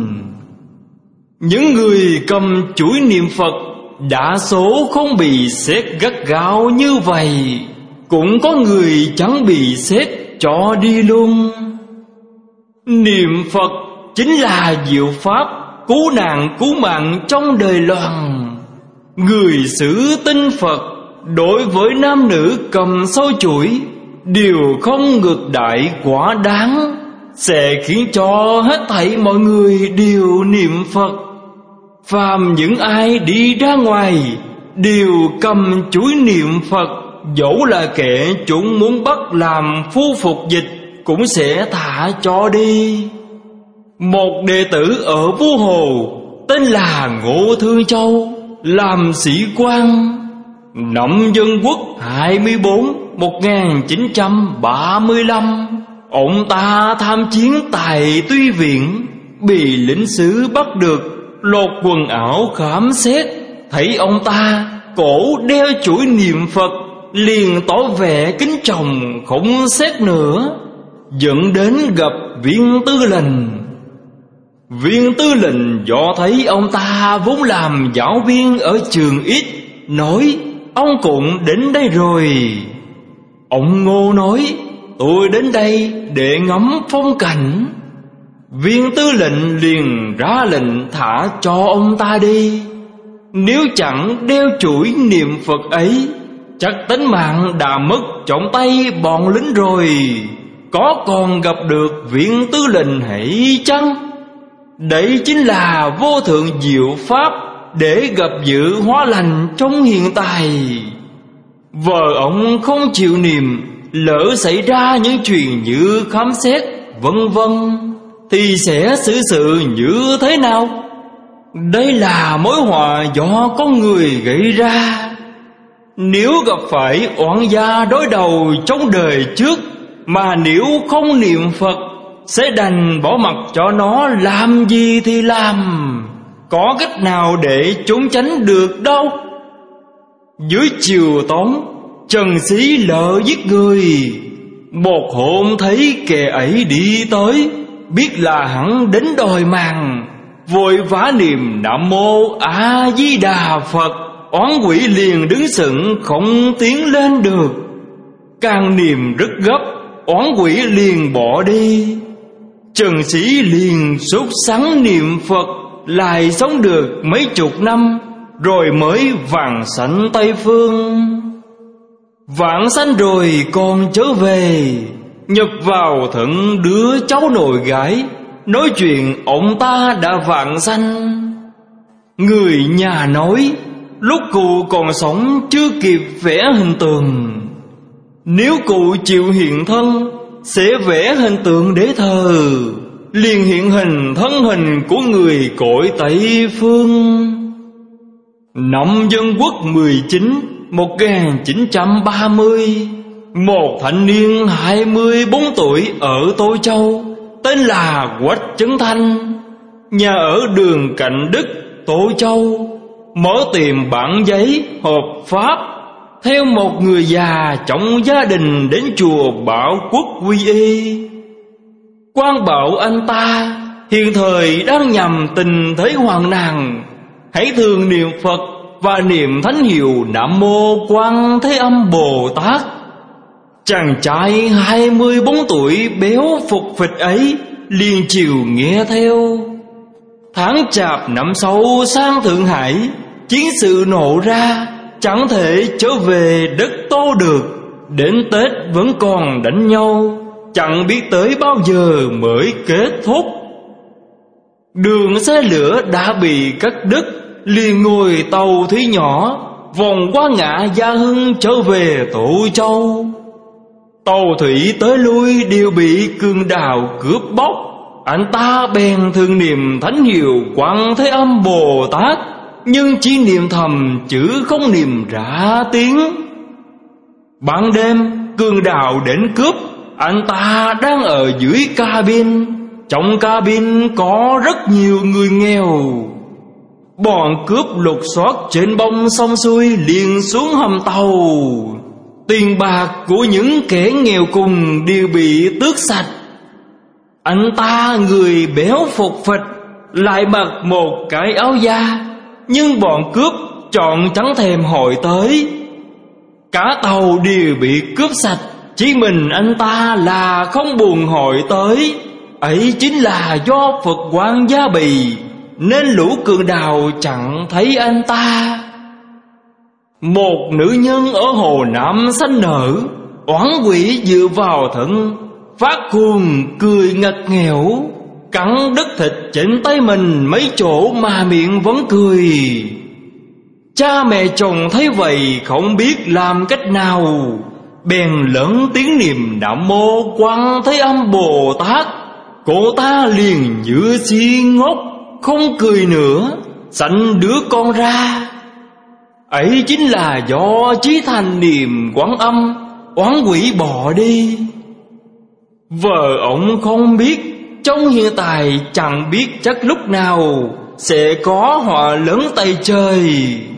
Những người cầm chuỗi niệm Phật đa số không bị xét gắt gao như vậy, cũng có người chẳng bị xét cho đi luôn. Niệm Phật chính là diệu pháp cứu nạn cứu mạng trong đời loạn. Người xứ tin Phật đối với nam nữ cầm sâu chuỗi đều không ngược đại quá đáng, sẽ khiến cho hết thảy mọi người đều niệm Phật. Phàm những ai đi ra ngoài đều cầm chuỗi niệm Phật, dẫu là kẻ chúng muốn bắt làm phu phục dịch cũng sẽ thả cho đi. Một đệ tử ở Vua Hồ tên là Ngô Thư Châu, làm sĩ quan. Năm Dân Quốc 24/1935, ông ta tham chiến tại Tuy Viện, bị lính xứ bắt được, lột quần áo khám xét. Thấy ông ta cổ đeo chuỗi niệm Phật, liền tỏ vẻ kính trọng không xét nữa, dẫn đến gặp Viên Tư Lệnh. Viên Tư Lệnh do thấy ông ta vốn làm giáo viên ở trường X, nói ông cũng đến đây rồi. Ông Ngô nói tôi đến đây để ngắm phong cảnh. Viên Tư Lệnh liền ra lệnh thả cho ông ta đi. Nếu chẳng đeo chuỗi niệm Phật ấy, chắc tính mạng đã mất trong tay bọn lính rồi, có còn gặp được Viên Tư Lệnh hay chăng? Đấy chính là vô thượng diệu pháp để gặp dự hóa lành trong hiện tại. Vợ ông không chịu niệm, lỡ xảy ra những chuyện như khám xét vân vân, thì sẽ xử sự như thế nào? Đây là mối họa do con người gây ra. Nếu gặp phải oan gia đối đầu trong đời trước, mà nếu không niệm Phật, sẽ đành bỏ mặc cho nó làm gì thì làm, có cách nào để trốn tránh được đâu. Dưới triều Tống, Trần Xí lỡ giết người. Một hôm thấy kẻ ấy đi tới, biết là hắn đến đòi mạng, vội vã niệm Nam Mô A Di Đà Phật. Oán quỷ liền đứng sững không tiến lên được. Càng niệm rất gấp, oán quỷ liền bỏ đi. Trần Sĩ liền sốt sắng niệm Phật, lại sống được mấy chục năm, rồi mới vãng sanh Tây Phương. Vãng sanh rồi còn trở về, nhập vào thận đứa cháu nội gái, nói chuyện ông ta đã vãng sanh. Người nhà nói lúc cụ còn sống chưa kịp vẽ hình tượng, nếu cụ chịu hiện thân sẽ vẽ hình tượng để thờ. liền hiện hình thân hình của người cõi Tây Phương. Năm Dân Quốc 19 1930, một thanh niên 24 tuổi ở Tô Châu tên là Quách Chấn Thanh, nhà ở đường Cạnh Đức, Tô Châu, mở tiệm bản giấy hợp pháp theo một người già trong gia đình đến chùa Bảo Quốc quy y. Quan bảo anh ta hiện thời đang nhằm tình thế hoạn nạn, hãy thường niệm Phật và niệm thánh hiệu Nam Mô Quan Thế Âm Bồ Tát. Chàng trai 24 tuổi béo phục phịch ấy liền chiều nghe theo. Tháng Chạp năm sau sang Thượng Hải, chiến sự nổ ra, chẳng thể trở về đất Tô được. Đến Tết vẫn còn đánh nhau, chẳng biết tới bao giờ mới kết thúc. Đường xe lửa đã bị cắt đứt, liền ngồi tàu thủy nhỏ vòng qua ngã Gia Hưng trở về Tô Châu. Tàu thủy tới lui đều bị cường đạo cướp bóc. Anh ta bèn thường niệm thánh hiệu Quan Thế Âm Bồ Tát, nhưng chỉ niệm thầm chứ không niệm ra tiếng. Ban đêm cường đạo đến cướp, anh ta đang ở dưới cabin. Trong cabin có rất nhiều người nghèo. Bọn cướp lục soát trên bông xong xuôi liền xuống hầm tàu. Tiền bạc của những kẻ nghèo cùng đều bị tước sạch. Anh ta người béo phục phịch, lại mặc một cái áo da, nhưng bọn cướp chọn chẳng thèm hỏi tới. Cả tàu đều bị cướp sạch, chỉ mình anh ta là không buồn hỏi tới. Ấy chính là do Phật quan gia bì, nên lũ cường đạo chẳng thấy anh ta. Một nữ nhân ở Hồ Nam sanh nở, oán quỷ dựa vào thân, phát cuồng cười ngặt nghèo, cắn đứt thịt trên tay mình mấy chỗ mà miệng vẫn cười. Cha mẹ chồng thấy vậy không biết làm cách nào, bèn lớn tiếng niệm Nam Mô Quan Thế Âm Bồ Tát. Cô ta liền như si ngốc, không cười nữa, sanh đứa con ra. Ấy chính là do chí thành niệm Quán Âm, oán quỷ bỏ đi. Vợ ông không biết, trong hiện tại chẳng biết chắc lúc nào sẽ có họa lớn tay trời.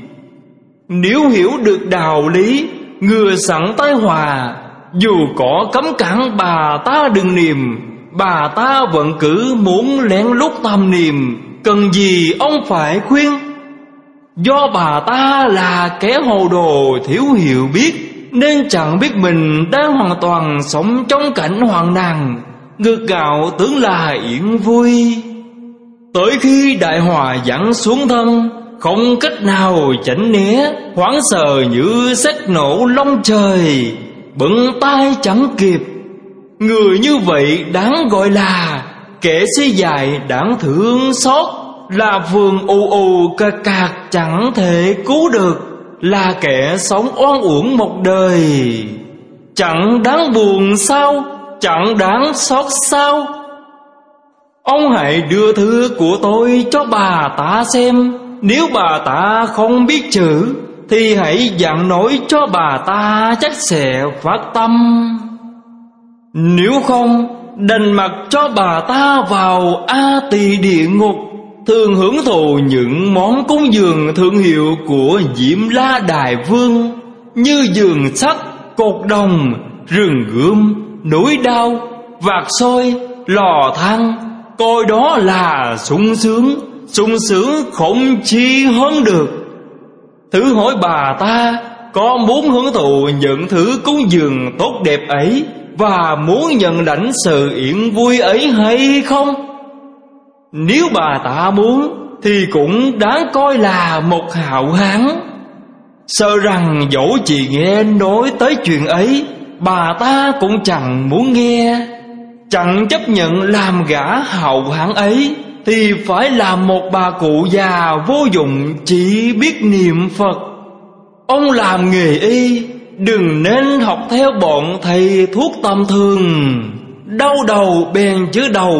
Nếu hiểu được đạo lý, ngừa sẵn tai họa, dù có cấm cản bà ta đừng niệm, bà ta vẫn cứ muốn lén lút tâm niệm, cần gì ông phải khuyên. Do bà ta là kẻ hồ đồ thiếu hiểu biết, nên chẳng biết mình đang hoàn toàn sống trong cảnh hoạn nạn, ngược gạo tưởng là yên vui. Tới khi đại họa giáng xuống thân, không cách nào tránh né, hoảng sợ như sét nổ long trời, bận tay chẳng kịp. Người như vậy đáng gọi là kẻ si dại đáng thương xót, là vườn ù ù cà cạc chẳng thể cứu được, là kẻ sống oan uổng một đời. Chẳng đáng buồn sao, chẳng đáng xót sao? Ông hãy đưa thư của tôi cho bà ta xem. Nếu bà ta không biết chữ thì hãy dặn nói cho bà ta, chắc sẽ phát tâm. Nếu không, đành mặc cho bà ta vào A Tỳ địa ngục, thường hưởng thụ những món cúng dường thương hiệu của Diêm La Đại Vương, như giường sắt, cột đồng, rừng gươm, núi đao, vạc soi, lò than. Coi đó là sung sướng không chi hơn được. Thử hỏi bà ta có muốn hưởng thụ những thứ cúng dường tốt đẹp ấy và muốn nhận lãnh sự yên vui ấy hay không? Nếu bà ta muốn thì cũng đáng coi là một hảo hán. Sợ rằng dẫu chỉ nghe nói tới chuyện ấy, bà ta cũng chẳng muốn nghe. Chẳng chấp nhận làm gã hậu hán ấy, thì phải là một bà cụ già vô dụng chỉ biết niệm Phật. Ông làm nghề y, đừng nên học theo bọn thầy thuốc tầm thường. Đau đầu bèn chữa đầu,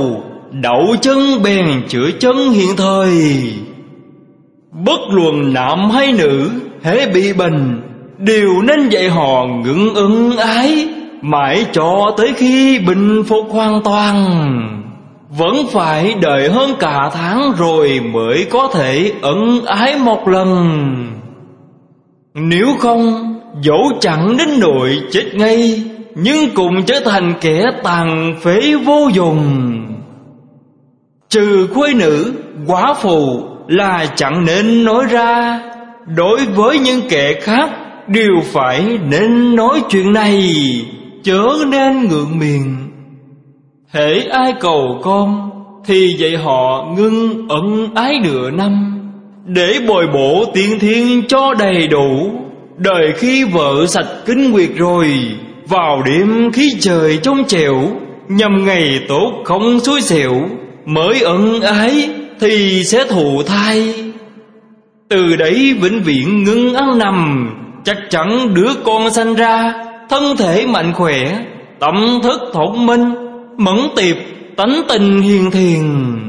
đậu chân bèn chữa chân hiện thời. Bất luận nam hay nữ, hễ bị bệnh đều nên dạy họ ngưng ân ái, mãi cho tới khi bình phục hoàn toàn. Vẫn phải đợi hơn cả tháng rồi mới có thể ân ái một lần. Nếu không, dẫu chẳng đến nỗi chết ngay, nhưng cũng trở thành kẻ tàn phế vô dụng. Trừ khuê nữ, quả phụ là chẳng nên nói ra. Đối với những kẻ khác đều phải nên nói chuyện này, chớ nên ngượng miệng. Hễ ai cầu con thì dạy họ ngưng ân ái nửa năm, để bồi bổ tiên thiên cho đầy đủ. Đợi khi vợ sạch kinh nguyệt rồi, vào đêm khí trời trong trẻo, nhằm ngày tốt không xui xẻo, mới ân ái thì sẽ thụ thai. Từ đấy vĩnh viễn ngưng ăn nằm, chắc chắn đứa con sanh ra thân thể mạnh khỏe, tâm thức thông minh, mẫn tiệp, tánh tình hiền thiền.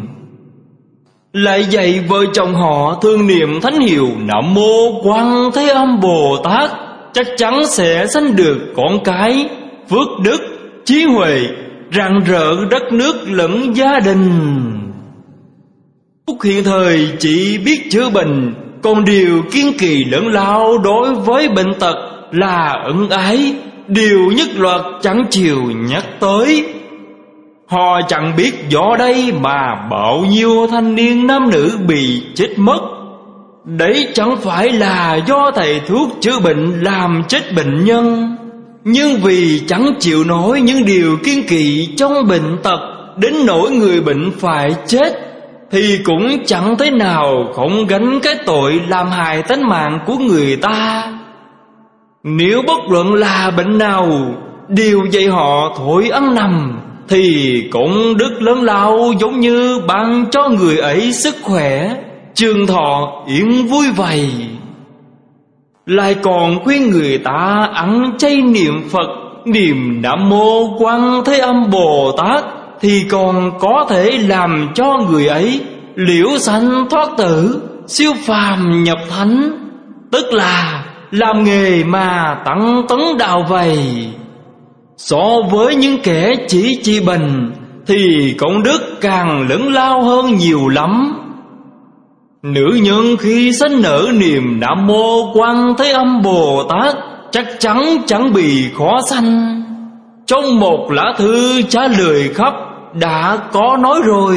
Lại dạy vợ chồng họ thương niệm thánh hiệu Nam Mô Quan Thế Âm Bồ Tát, chắc chắn sẽ sanh được con cái phước đức, trí huệ, rạng rỡ đất nước lẫn gia đình. Phúc hiện thời chỉ biết chữa bệnh, còn điều kiên kỳ lớn lao đối với bệnh tật là ân ái, điều nhất loạt chẳng chịu nhắc tới. Họ chẳng biết do đây mà bao nhiêu thanh niên nam nữ bị chết mất. Đấy chẳng phải là do thầy thuốc chữa bệnh làm chết bệnh nhân, nhưng vì chẳng chịu nổi những điều kiên kỵ trong bệnh tật đến nỗi người bệnh phải chết, thì cũng chẳng thế nào không gánh cái tội làm hại tánh mạng của người ta. Nếu bất luận là bệnh nào đều dạy họ thôi ăn nằm, thì cũng đức lớn lao giống như ban cho người ấy sức khỏe, trường thọ yên vui vầy. Lại còn khuyên người ta ăn chay niệm Phật, niệm Nam Mô Quan Thế Âm Bồ Tát, thì còn có thể làm cho người ấy liễu sanh thoát tử, siêu phàm nhập thánh, tức là làm nghề mà tăng tấn đạo vầy. So với những kẻ chỉ trị bệnh thì công đức càng lớn lao hơn nhiều lắm. Nữ nhân khi sanh nở niệm Nam Mô Quan Thế Âm Bồ Tát, chắc chắn chẳng bị khó sanh. Trong một lá thư trả lời khắp đã có nói rồi: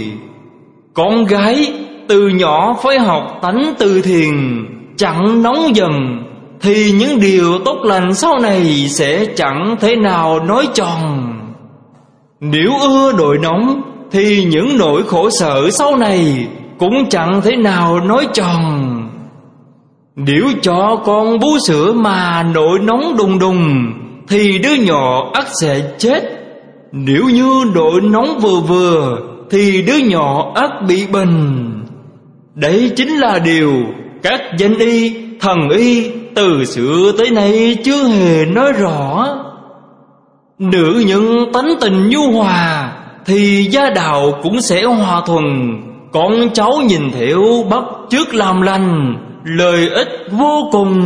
con gái từ nhỏ phải học tánh từ thiền, chẳng nóng giận, thì những điều tốt lành sau này sẽ chẳng thể nào nói tròn. Nếu ưa nổi nóng thì những nỗi khổ sở sau này cũng chẳng thể nào nói tròn. Nếu cho con bú sữa mà nổi nóng đùng đùng thì đứa nhỏ ắt sẽ chết. Nếu như nổi nóng vừa vừa thì đứa nhỏ ắt bị bệnh. Đấy chính là điều các danh y, thần y từ xưa tới nay chưa hề nói rõ. Nữ nhân tánh tình nhu hòa thì gia đạo cũng sẽ hòa thuận, con cháu nhìn theo bắt chước làm lành, lợi ích vô cùng.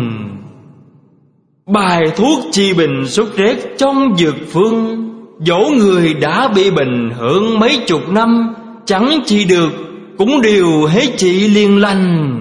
Bài thuốc trị bệnh sốt rét trong dược phương, dẫu người đã bị bệnh hơn mấy chục năm chẳng trị được, cũng đều hết trị liền lành.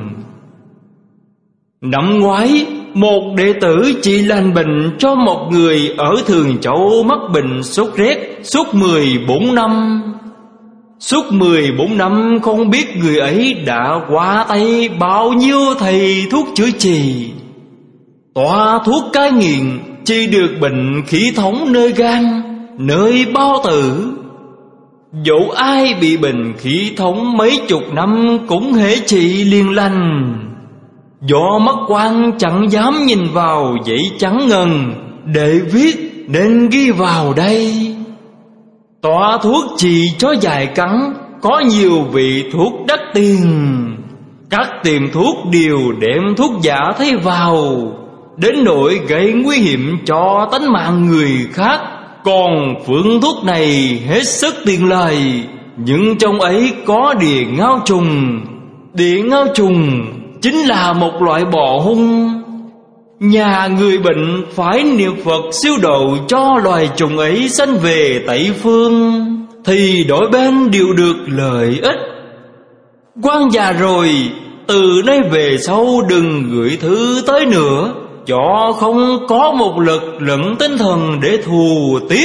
Năm ngoái, một đệ tử trị lành bệnh cho một người ở Thường Châu mắc bệnh sốt rét suốt 14 năm. Suốt 14 năm không biết người ấy đã qua tay bao nhiêu thầy thuốc chữa trị. Toa thuốc cai nghiện trị được bệnh khí thống nơi gan, nơi bao tử. Dẫu ai bị bệnh khí thống mấy chục năm cũng hễ trị liền lành. Do mắt quan chẳng dám nhìn vào giấy trắng ngần để viết nên ghi vào đây: toa thuốc trị cho dài cắn, có nhiều vị thuốc đắt tiền. Các tiệm thuốc đều đem thuốc giả thay vào, đến nỗi gây nguy hiểm cho tánh mạng người khác, Còn phương thuốc này hết sức tiền lời, nhưng trong ấy có địa ngao trùng. Địa ngao trùng chính là một loại bọ hung. Nhà người bệnh phải niệm Phật siêu độ cho loài trùng ấy sanh về Tây Phương, thì đổi bên đều được lợi ích. Quan già rồi, từ nay về sau đừng gửi thư tới nữa, cho không có một lực lẫn tinh thần để thù tiếp.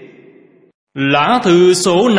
Lá thư số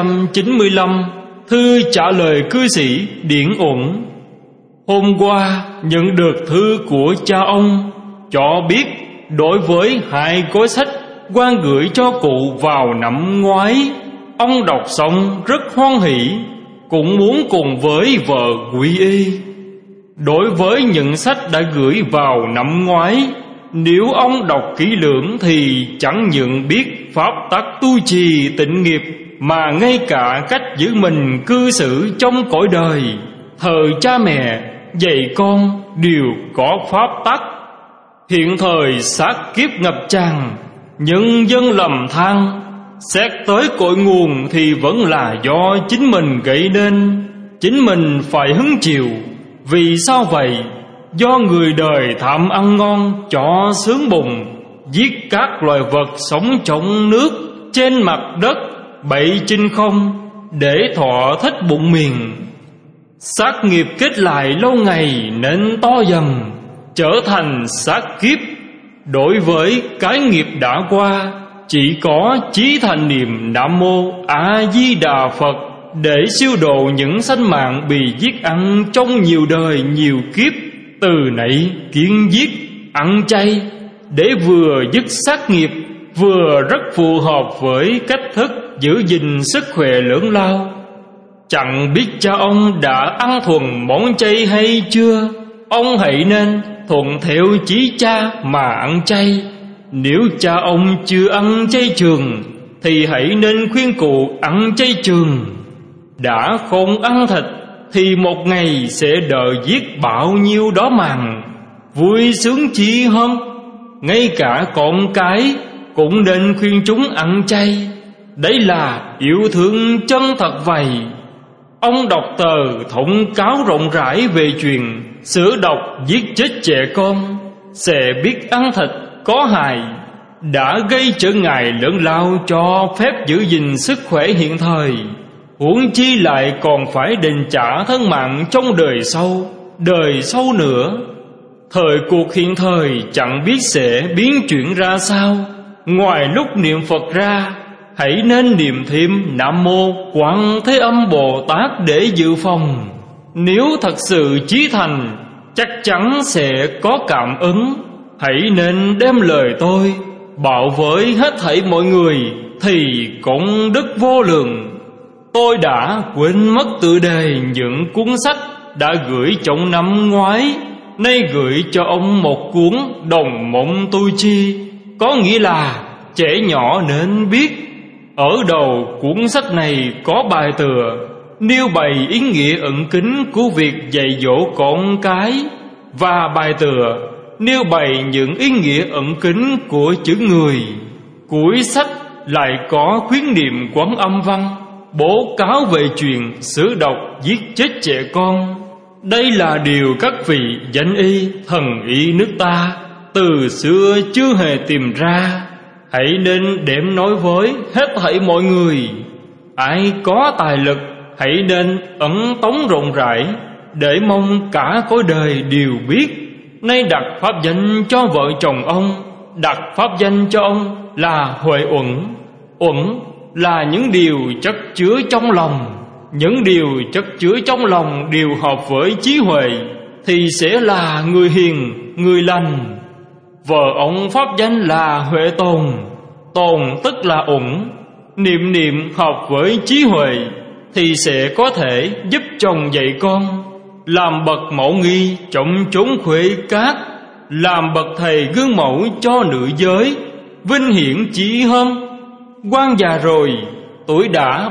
595, thư trả lời cư sĩ Điển Uẩn. Hôm qua nhận được thư của cha ông, cho biết đối với 2 gói sách quan gửi cho cụ vào năm ngoái, ông đọc xong rất hoan hỷ, cũng muốn cùng với vợ quy y. Đối với những sách đã gửi vào năm ngoái, nếu ông đọc kỹ lưỡng thì chẳng những biết pháp tắc tu trì tịnh nghiệp, mà ngay cả cách giữ mình cư xử trong cõi đời, thờ cha mẹ, dạy con đều có pháp tắc. Hiện thời sát kiếp ngập tràn, nhân dân lầm than, xét tới cội nguồn thì vẫn là do chính mình gây nên, chính mình phải hứng chịu. Vì sao vậy? Do người đời tham ăn ngon cho sướng bụng, giết các loài vật sống trong nước, trên mặt đất, bậy trên không, để thọ thích bụng miền. Sát nghiệp kết lại lâu ngày nên to dần, trở thành sát kiếp. Đối với cái nghiệp đã qua, chỉ có chí thành niệm Nam Mô A Di Đà Phật để siêu độ những sanh mạng bị giết ăn trong nhiều đời nhiều kiếp. Từ nãy kiêng giết, ăn chay, để vừa dứt sát nghiệp, vừa rất phù hợp với cách thức giữ gìn sức khỏe lớn lao. Chẳng biết cha ông đã ăn thuần món chay hay chưa? Ông hãy nên thuận theo chí cha mà ăn chay. Nếu cha ông chưa ăn chay trường, thì hãy nên khuyên cụ ăn chay trường. Đã không ăn thịt thì một ngày sẽ đợi giết bao nhiêu đó màng, vui sướng chi hơn. Ngay cả con cái cũng nên khuyên chúng ăn chay. Đấy là yêu thương chân thật vậy. Ông đọc tờ thông cáo rộng rãi về chuyện sữa độc giết chết trẻ con, sẽ biết ăn thịt có hại, đã gây trở ngại lớn lao cho phép giữ gìn sức khỏe hiện thời. Huống chi lại còn phải đền trả thân mạng trong đời sau nữa. Thời cuộc hiện thời chẳng biết sẽ biến chuyển ra sao. Ngoài lúc niệm Phật ra, hãy nên niệm thêm Nam Mô Quan Thế Âm Bồ Tát để dự phòng. Nếu thật sự chí thành, chắc chắn sẽ có cảm ứng. Hãy nên đem lời tôi bảo với hết thảy mọi người, thì công đức vô lượng. Tôi đã quên mất tựa đề những cuốn sách đã gửi trong năm ngoái, nay gửi cho ông một cuốn Đồng Mộng Tu Chi, có nghĩa là trẻ nhỏ nên biết. Ở đầu cuốn sách này có bài tựa nêu bày ý nghĩa ẩn kín của việc dạy dỗ con cái, và bài tựa nêu bày những ý nghĩa ẩn kín của chữ người. Cuối sách lại có khuyến niệm Quán Âm văn, bố cáo về chuyện sữa độc giết chết trẻ con. Đây là điều các vị danh y, thần y nước ta từ xưa chưa hề tìm ra. Hãy nên đem nói với hết thảy mọi người. Ai có tài lực hãy nên ẩn tống rộng rãi, để mong cả cõi đời đều biết. Nay đặt pháp danh cho vợ chồng ông, đặt pháp danh cho ông là Huệ Uẩn. Uẩn là những điều chất chứa trong lòng. Những điều chất chứa trong lòng đều hợp với trí huệ, thì sẽ là người hiền, người lành. Vợ ông pháp danh là Huệ Tồn. Tồn tức là Uẩn. Niệm niệm hợp với trí huệ, thì sẽ có thể giúp chồng dạy con, làm bậc mẫu nghi trong chốn khuê cát, làm bậc thầy gương mẫu cho nữ giới, vinh hiển chí hơn. Quan già rồi, tuổi đã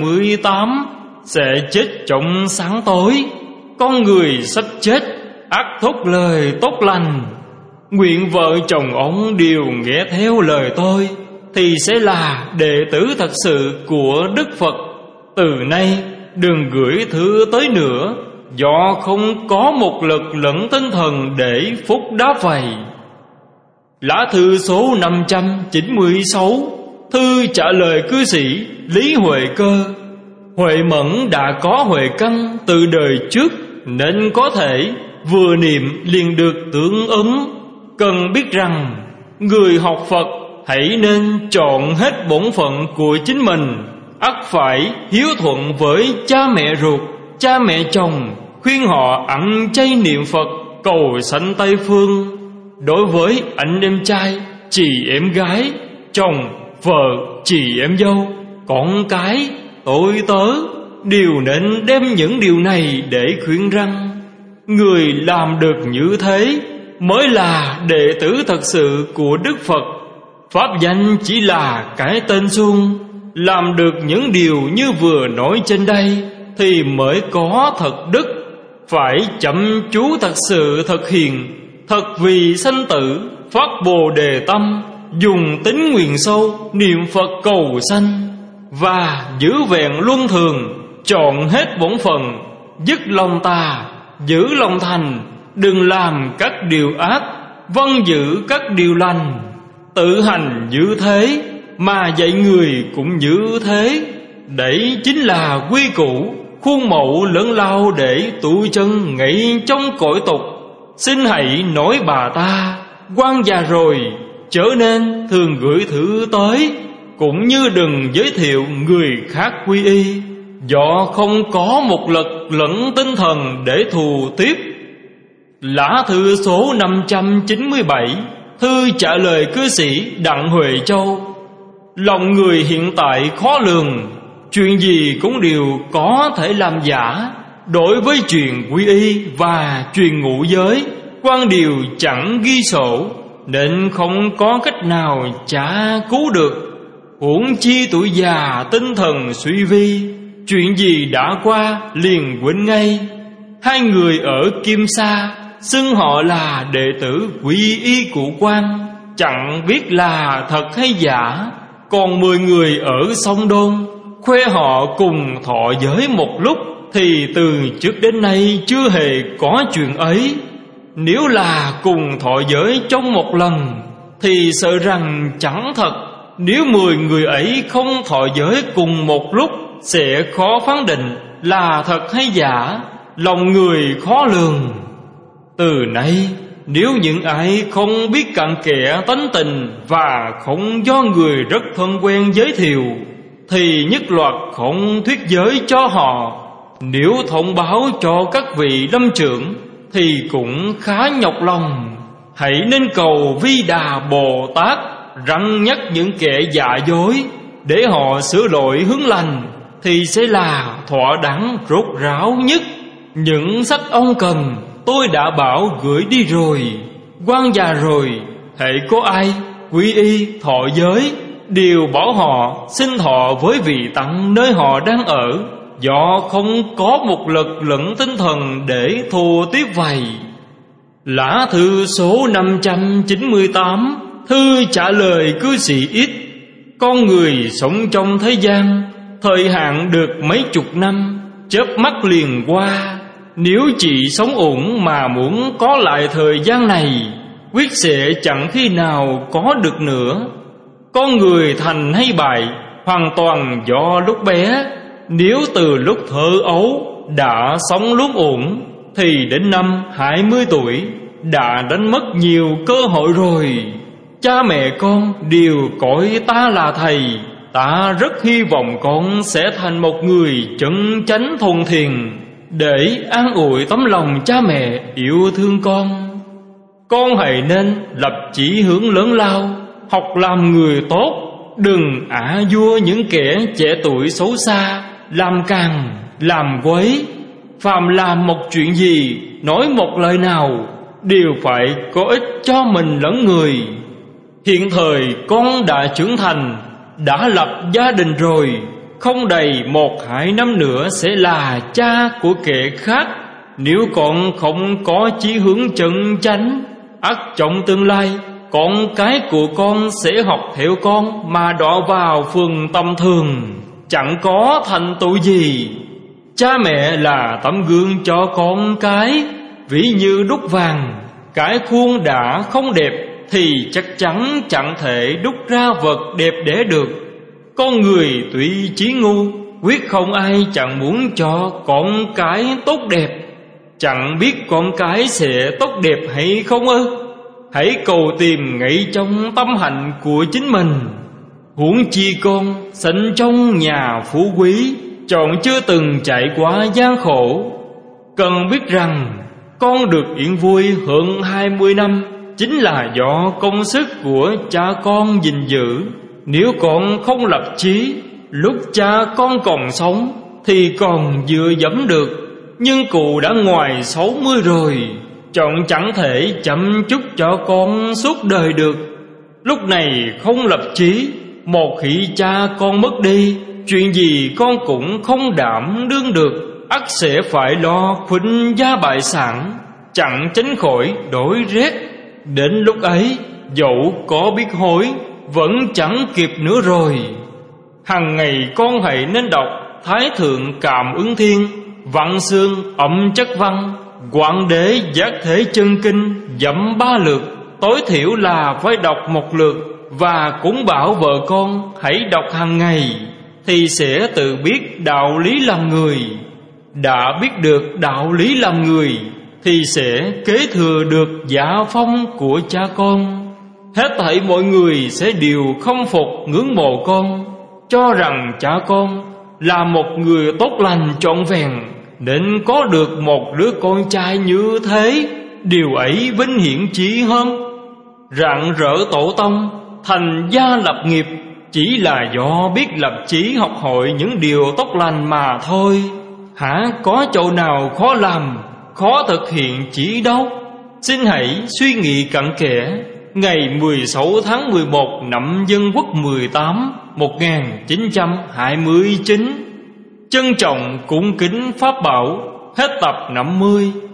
78, sẽ chết trong sáng tối. Con người sắp chết, ắt thốt lời tốt lành. Nguyện vợ chồng ông đều nghe theo lời tôi, thì sẽ là đệ tử thật sự của Đức Phật. Từ nay đừng gửi thư tới nữa, do không có một lực lẫn tinh thần để phúc đáp vậy. Lá thư số 596, thư trả lời cư sĩ Lý Huệ Cơ. Huệ Mẫn đã có huệ căn từ đời trước, nên có thể vừa niệm liền được tương ứng. Cần biết rằng người học Phật hãy nên chọn hết bổn phận của chính mình, ắt phải hiếu thuận với cha mẹ ruột, cha mẹ chồng, khuyên họ ăn chay niệm Phật, cầu sanh Tây Phương. Đối với anh em trai, chị em gái, chồng, vợ, chị em dâu, con cái, tôi tớ, đều nên đem những điều này để khuyên rằng người làm được như thế mới là đệ tử thật sự của Đức Phật. Pháp danh chỉ là cái tên suông. Làm được những điều như vừa nói trên đây thì mới có thật đức. Phải chăm chú thật sự thực hiện, thật vì sanh tử, phát Bồ Đề tâm, dùng tính nguyện sâu, niệm Phật cầu sanh, và giữ vẹn luân thường, chọn hết bổn phận, dứt lòng tà, giữ lòng thành, đừng làm các điều ác, vâng giữ các điều lành. Tự hành như thế mà dạy người cũng như thế. Đấy chính là quy củ, khuôn mẫu lớn lao để tu chân ngay trong cõi tục. Xin hãy nói bà ta quan già rồi, chớ nên thường gửi thư tới, cũng như đừng giới thiệu người khác quy y, do không có một lực lẫn tinh thần để thù tiếp. Lá thư số 597, thư trả lời cư sĩ Đặng Huệ Châu. Lòng người hiện tại khó lường, chuyện gì cũng đều có thể làm giả. Đối với chuyện quy y và chuyện ngũ giới, quan điều chẳng ghi sổ, nên không có cách nào trả cứu được. Huống chi tuổi già tinh thần suy vi, chuyện gì đã qua liền quên ngay. Hai người ở Kim Sa xưng họ là đệ tử quy y cụ Quan, chẳng biết là thật hay giả. Còn 10 người ở Sông Đôn khoe họ cùng thọ giới một lúc, thì từ trước đến nay chưa hề có chuyện ấy. Nếu là cùng thọ giới trong một lần thì sợ rằng chẳng thật. Nếu 10 người ấy không thọ giới cùng một lúc, sẽ khó phán định là thật hay giả. Lòng người khó lường. Từ nay nếu những ai không biết cặn kẽ tánh tình và không do người rất thân quen giới thiệu, thì nhất loạt không thuyết giới cho họ. Nếu thông báo cho các vị lâm trưởng thì cũng khá nhọc lòng. Hãy nên cầu Vi Đà Bồ Tát răn nhắc những kẻ giả dối, để họ sửa đổi hướng lành, thì sẽ là thỏa đáng rốt ráo nhất. Những sách ông cần tôi đã bảo gửi đi rồi. Quan già rồi, hễ có ai quy y thọ giới, đều bảo họ xin thọ với vị tặng nơi họ đang ở, do không có một lực lẫn tinh thần để thù tiếp vậy. Lá thư số 598, thư trả lời cư sĩ Ít. Con người sống trong thế gian, thời hạn được mấy chục năm, chớp mắt liền qua. Nếu chỉ sống ổn mà muốn có lại thời gian này, quyết sẽ chẳng khi nào có được nữa. Con người thành hay bại hoàn toàn do lúc bé. Nếu từ lúc thơ ấu đã sống luôn ổn, thì đến năm 20 tuổi đã đánh mất nhiều cơ hội rồi. Cha mẹ con đều coi ta là thầy. Ta rất hy vọng con sẽ thành một người chân chánh thuần thiền, để an ủi tấm lòng cha mẹ yêu thương con. Con hãy nên lập chí hướng lớn lao, học làm người tốt, đừng ả vua những kẻ trẻ tuổi xấu xa, làm càn, làm quấy. Phàm làm một chuyện gì, nói một lời nào, đều phải có ích cho mình lẫn người. Hiện thời con đã trưởng thành, đã lập gia đình rồi, không đầy 1-2 năm nữa sẽ là cha của kẻ khác. Nếu con không có chí hướng chân chánh, ắt trong tương lai con cái của con sẽ học theo con mà đọa vào phường tầm thường, chẳng có thành tựu gì. Cha mẹ là tấm gương cho con cái, ví như đúc vàng, cái khuôn đã không đẹp thì chắc chắn chẳng thể đúc ra vật đẹp đẽ được. Con người tuy chí ngu, quyết không ai chẳng muốn cho con cái tốt đẹp. Chẳng biết con cái sẽ tốt đẹp hay không ư? Hãy cầu tìm ngay trong tâm hạnh của chính mình. Huống chi con sinh trong nhà phú quý, chọn chưa từng trải qua gian khổ. Cần biết rằng con được yên vui hơn 20 năm chính là do công sức của cha con gìn giữ. Nếu con không lập chí, lúc cha con còn sống thì còn vừa dẫm được, nhưng cụ đã ngoài 60 rồi, chọn chẳng thể chăm chút cho con suốt đời được. Lúc này không lập chí, một khi cha con mất đi, chuyện gì con cũng không đảm đương được, ắt sẽ phải lo khuynh gia bại sản, chẳng tránh khỏi đổi rét. Đến lúc ấy, dẫu có biết hối, vẫn chẳng kịp nữa rồi. Hằng ngày con hãy nên đọc Thái Thượng Cảm Ứng Thiên, Văn Xương Ẩm Chất Văn, Quảng Đế Giác Thế Chân Kinh dẫm 3 lượt, tối thiểu là phải đọc 1 lượt. Và cũng bảo vợ con hãy đọc hàng ngày, thì sẽ tự biết đạo lý làm người. Đã biết được đạo lý làm người thì sẽ kế thừa được dạ phong của cha con. Hết thảy mọi người sẽ đều khâm phục ngưỡng mộ con, cho rằng cha con là một người tốt lành trọn vẹn, nên có được một đứa con trai như thế. Điều ấy vinh hiển chí hơn. Rạng rỡ tổ tông, thành gia lập nghiệp chỉ là do biết lập chí học hỏi những điều tốt lành mà thôi. Hả có chỗ nào khó làm, khó thực hiện chỉ đâu. Xin hãy suy nghĩ cặn kẽ. Ngày 16 tháng 11 năm Dân Quốc 18 1929, trân trọng cúng kính Pháp Bảo. Hết tập 50.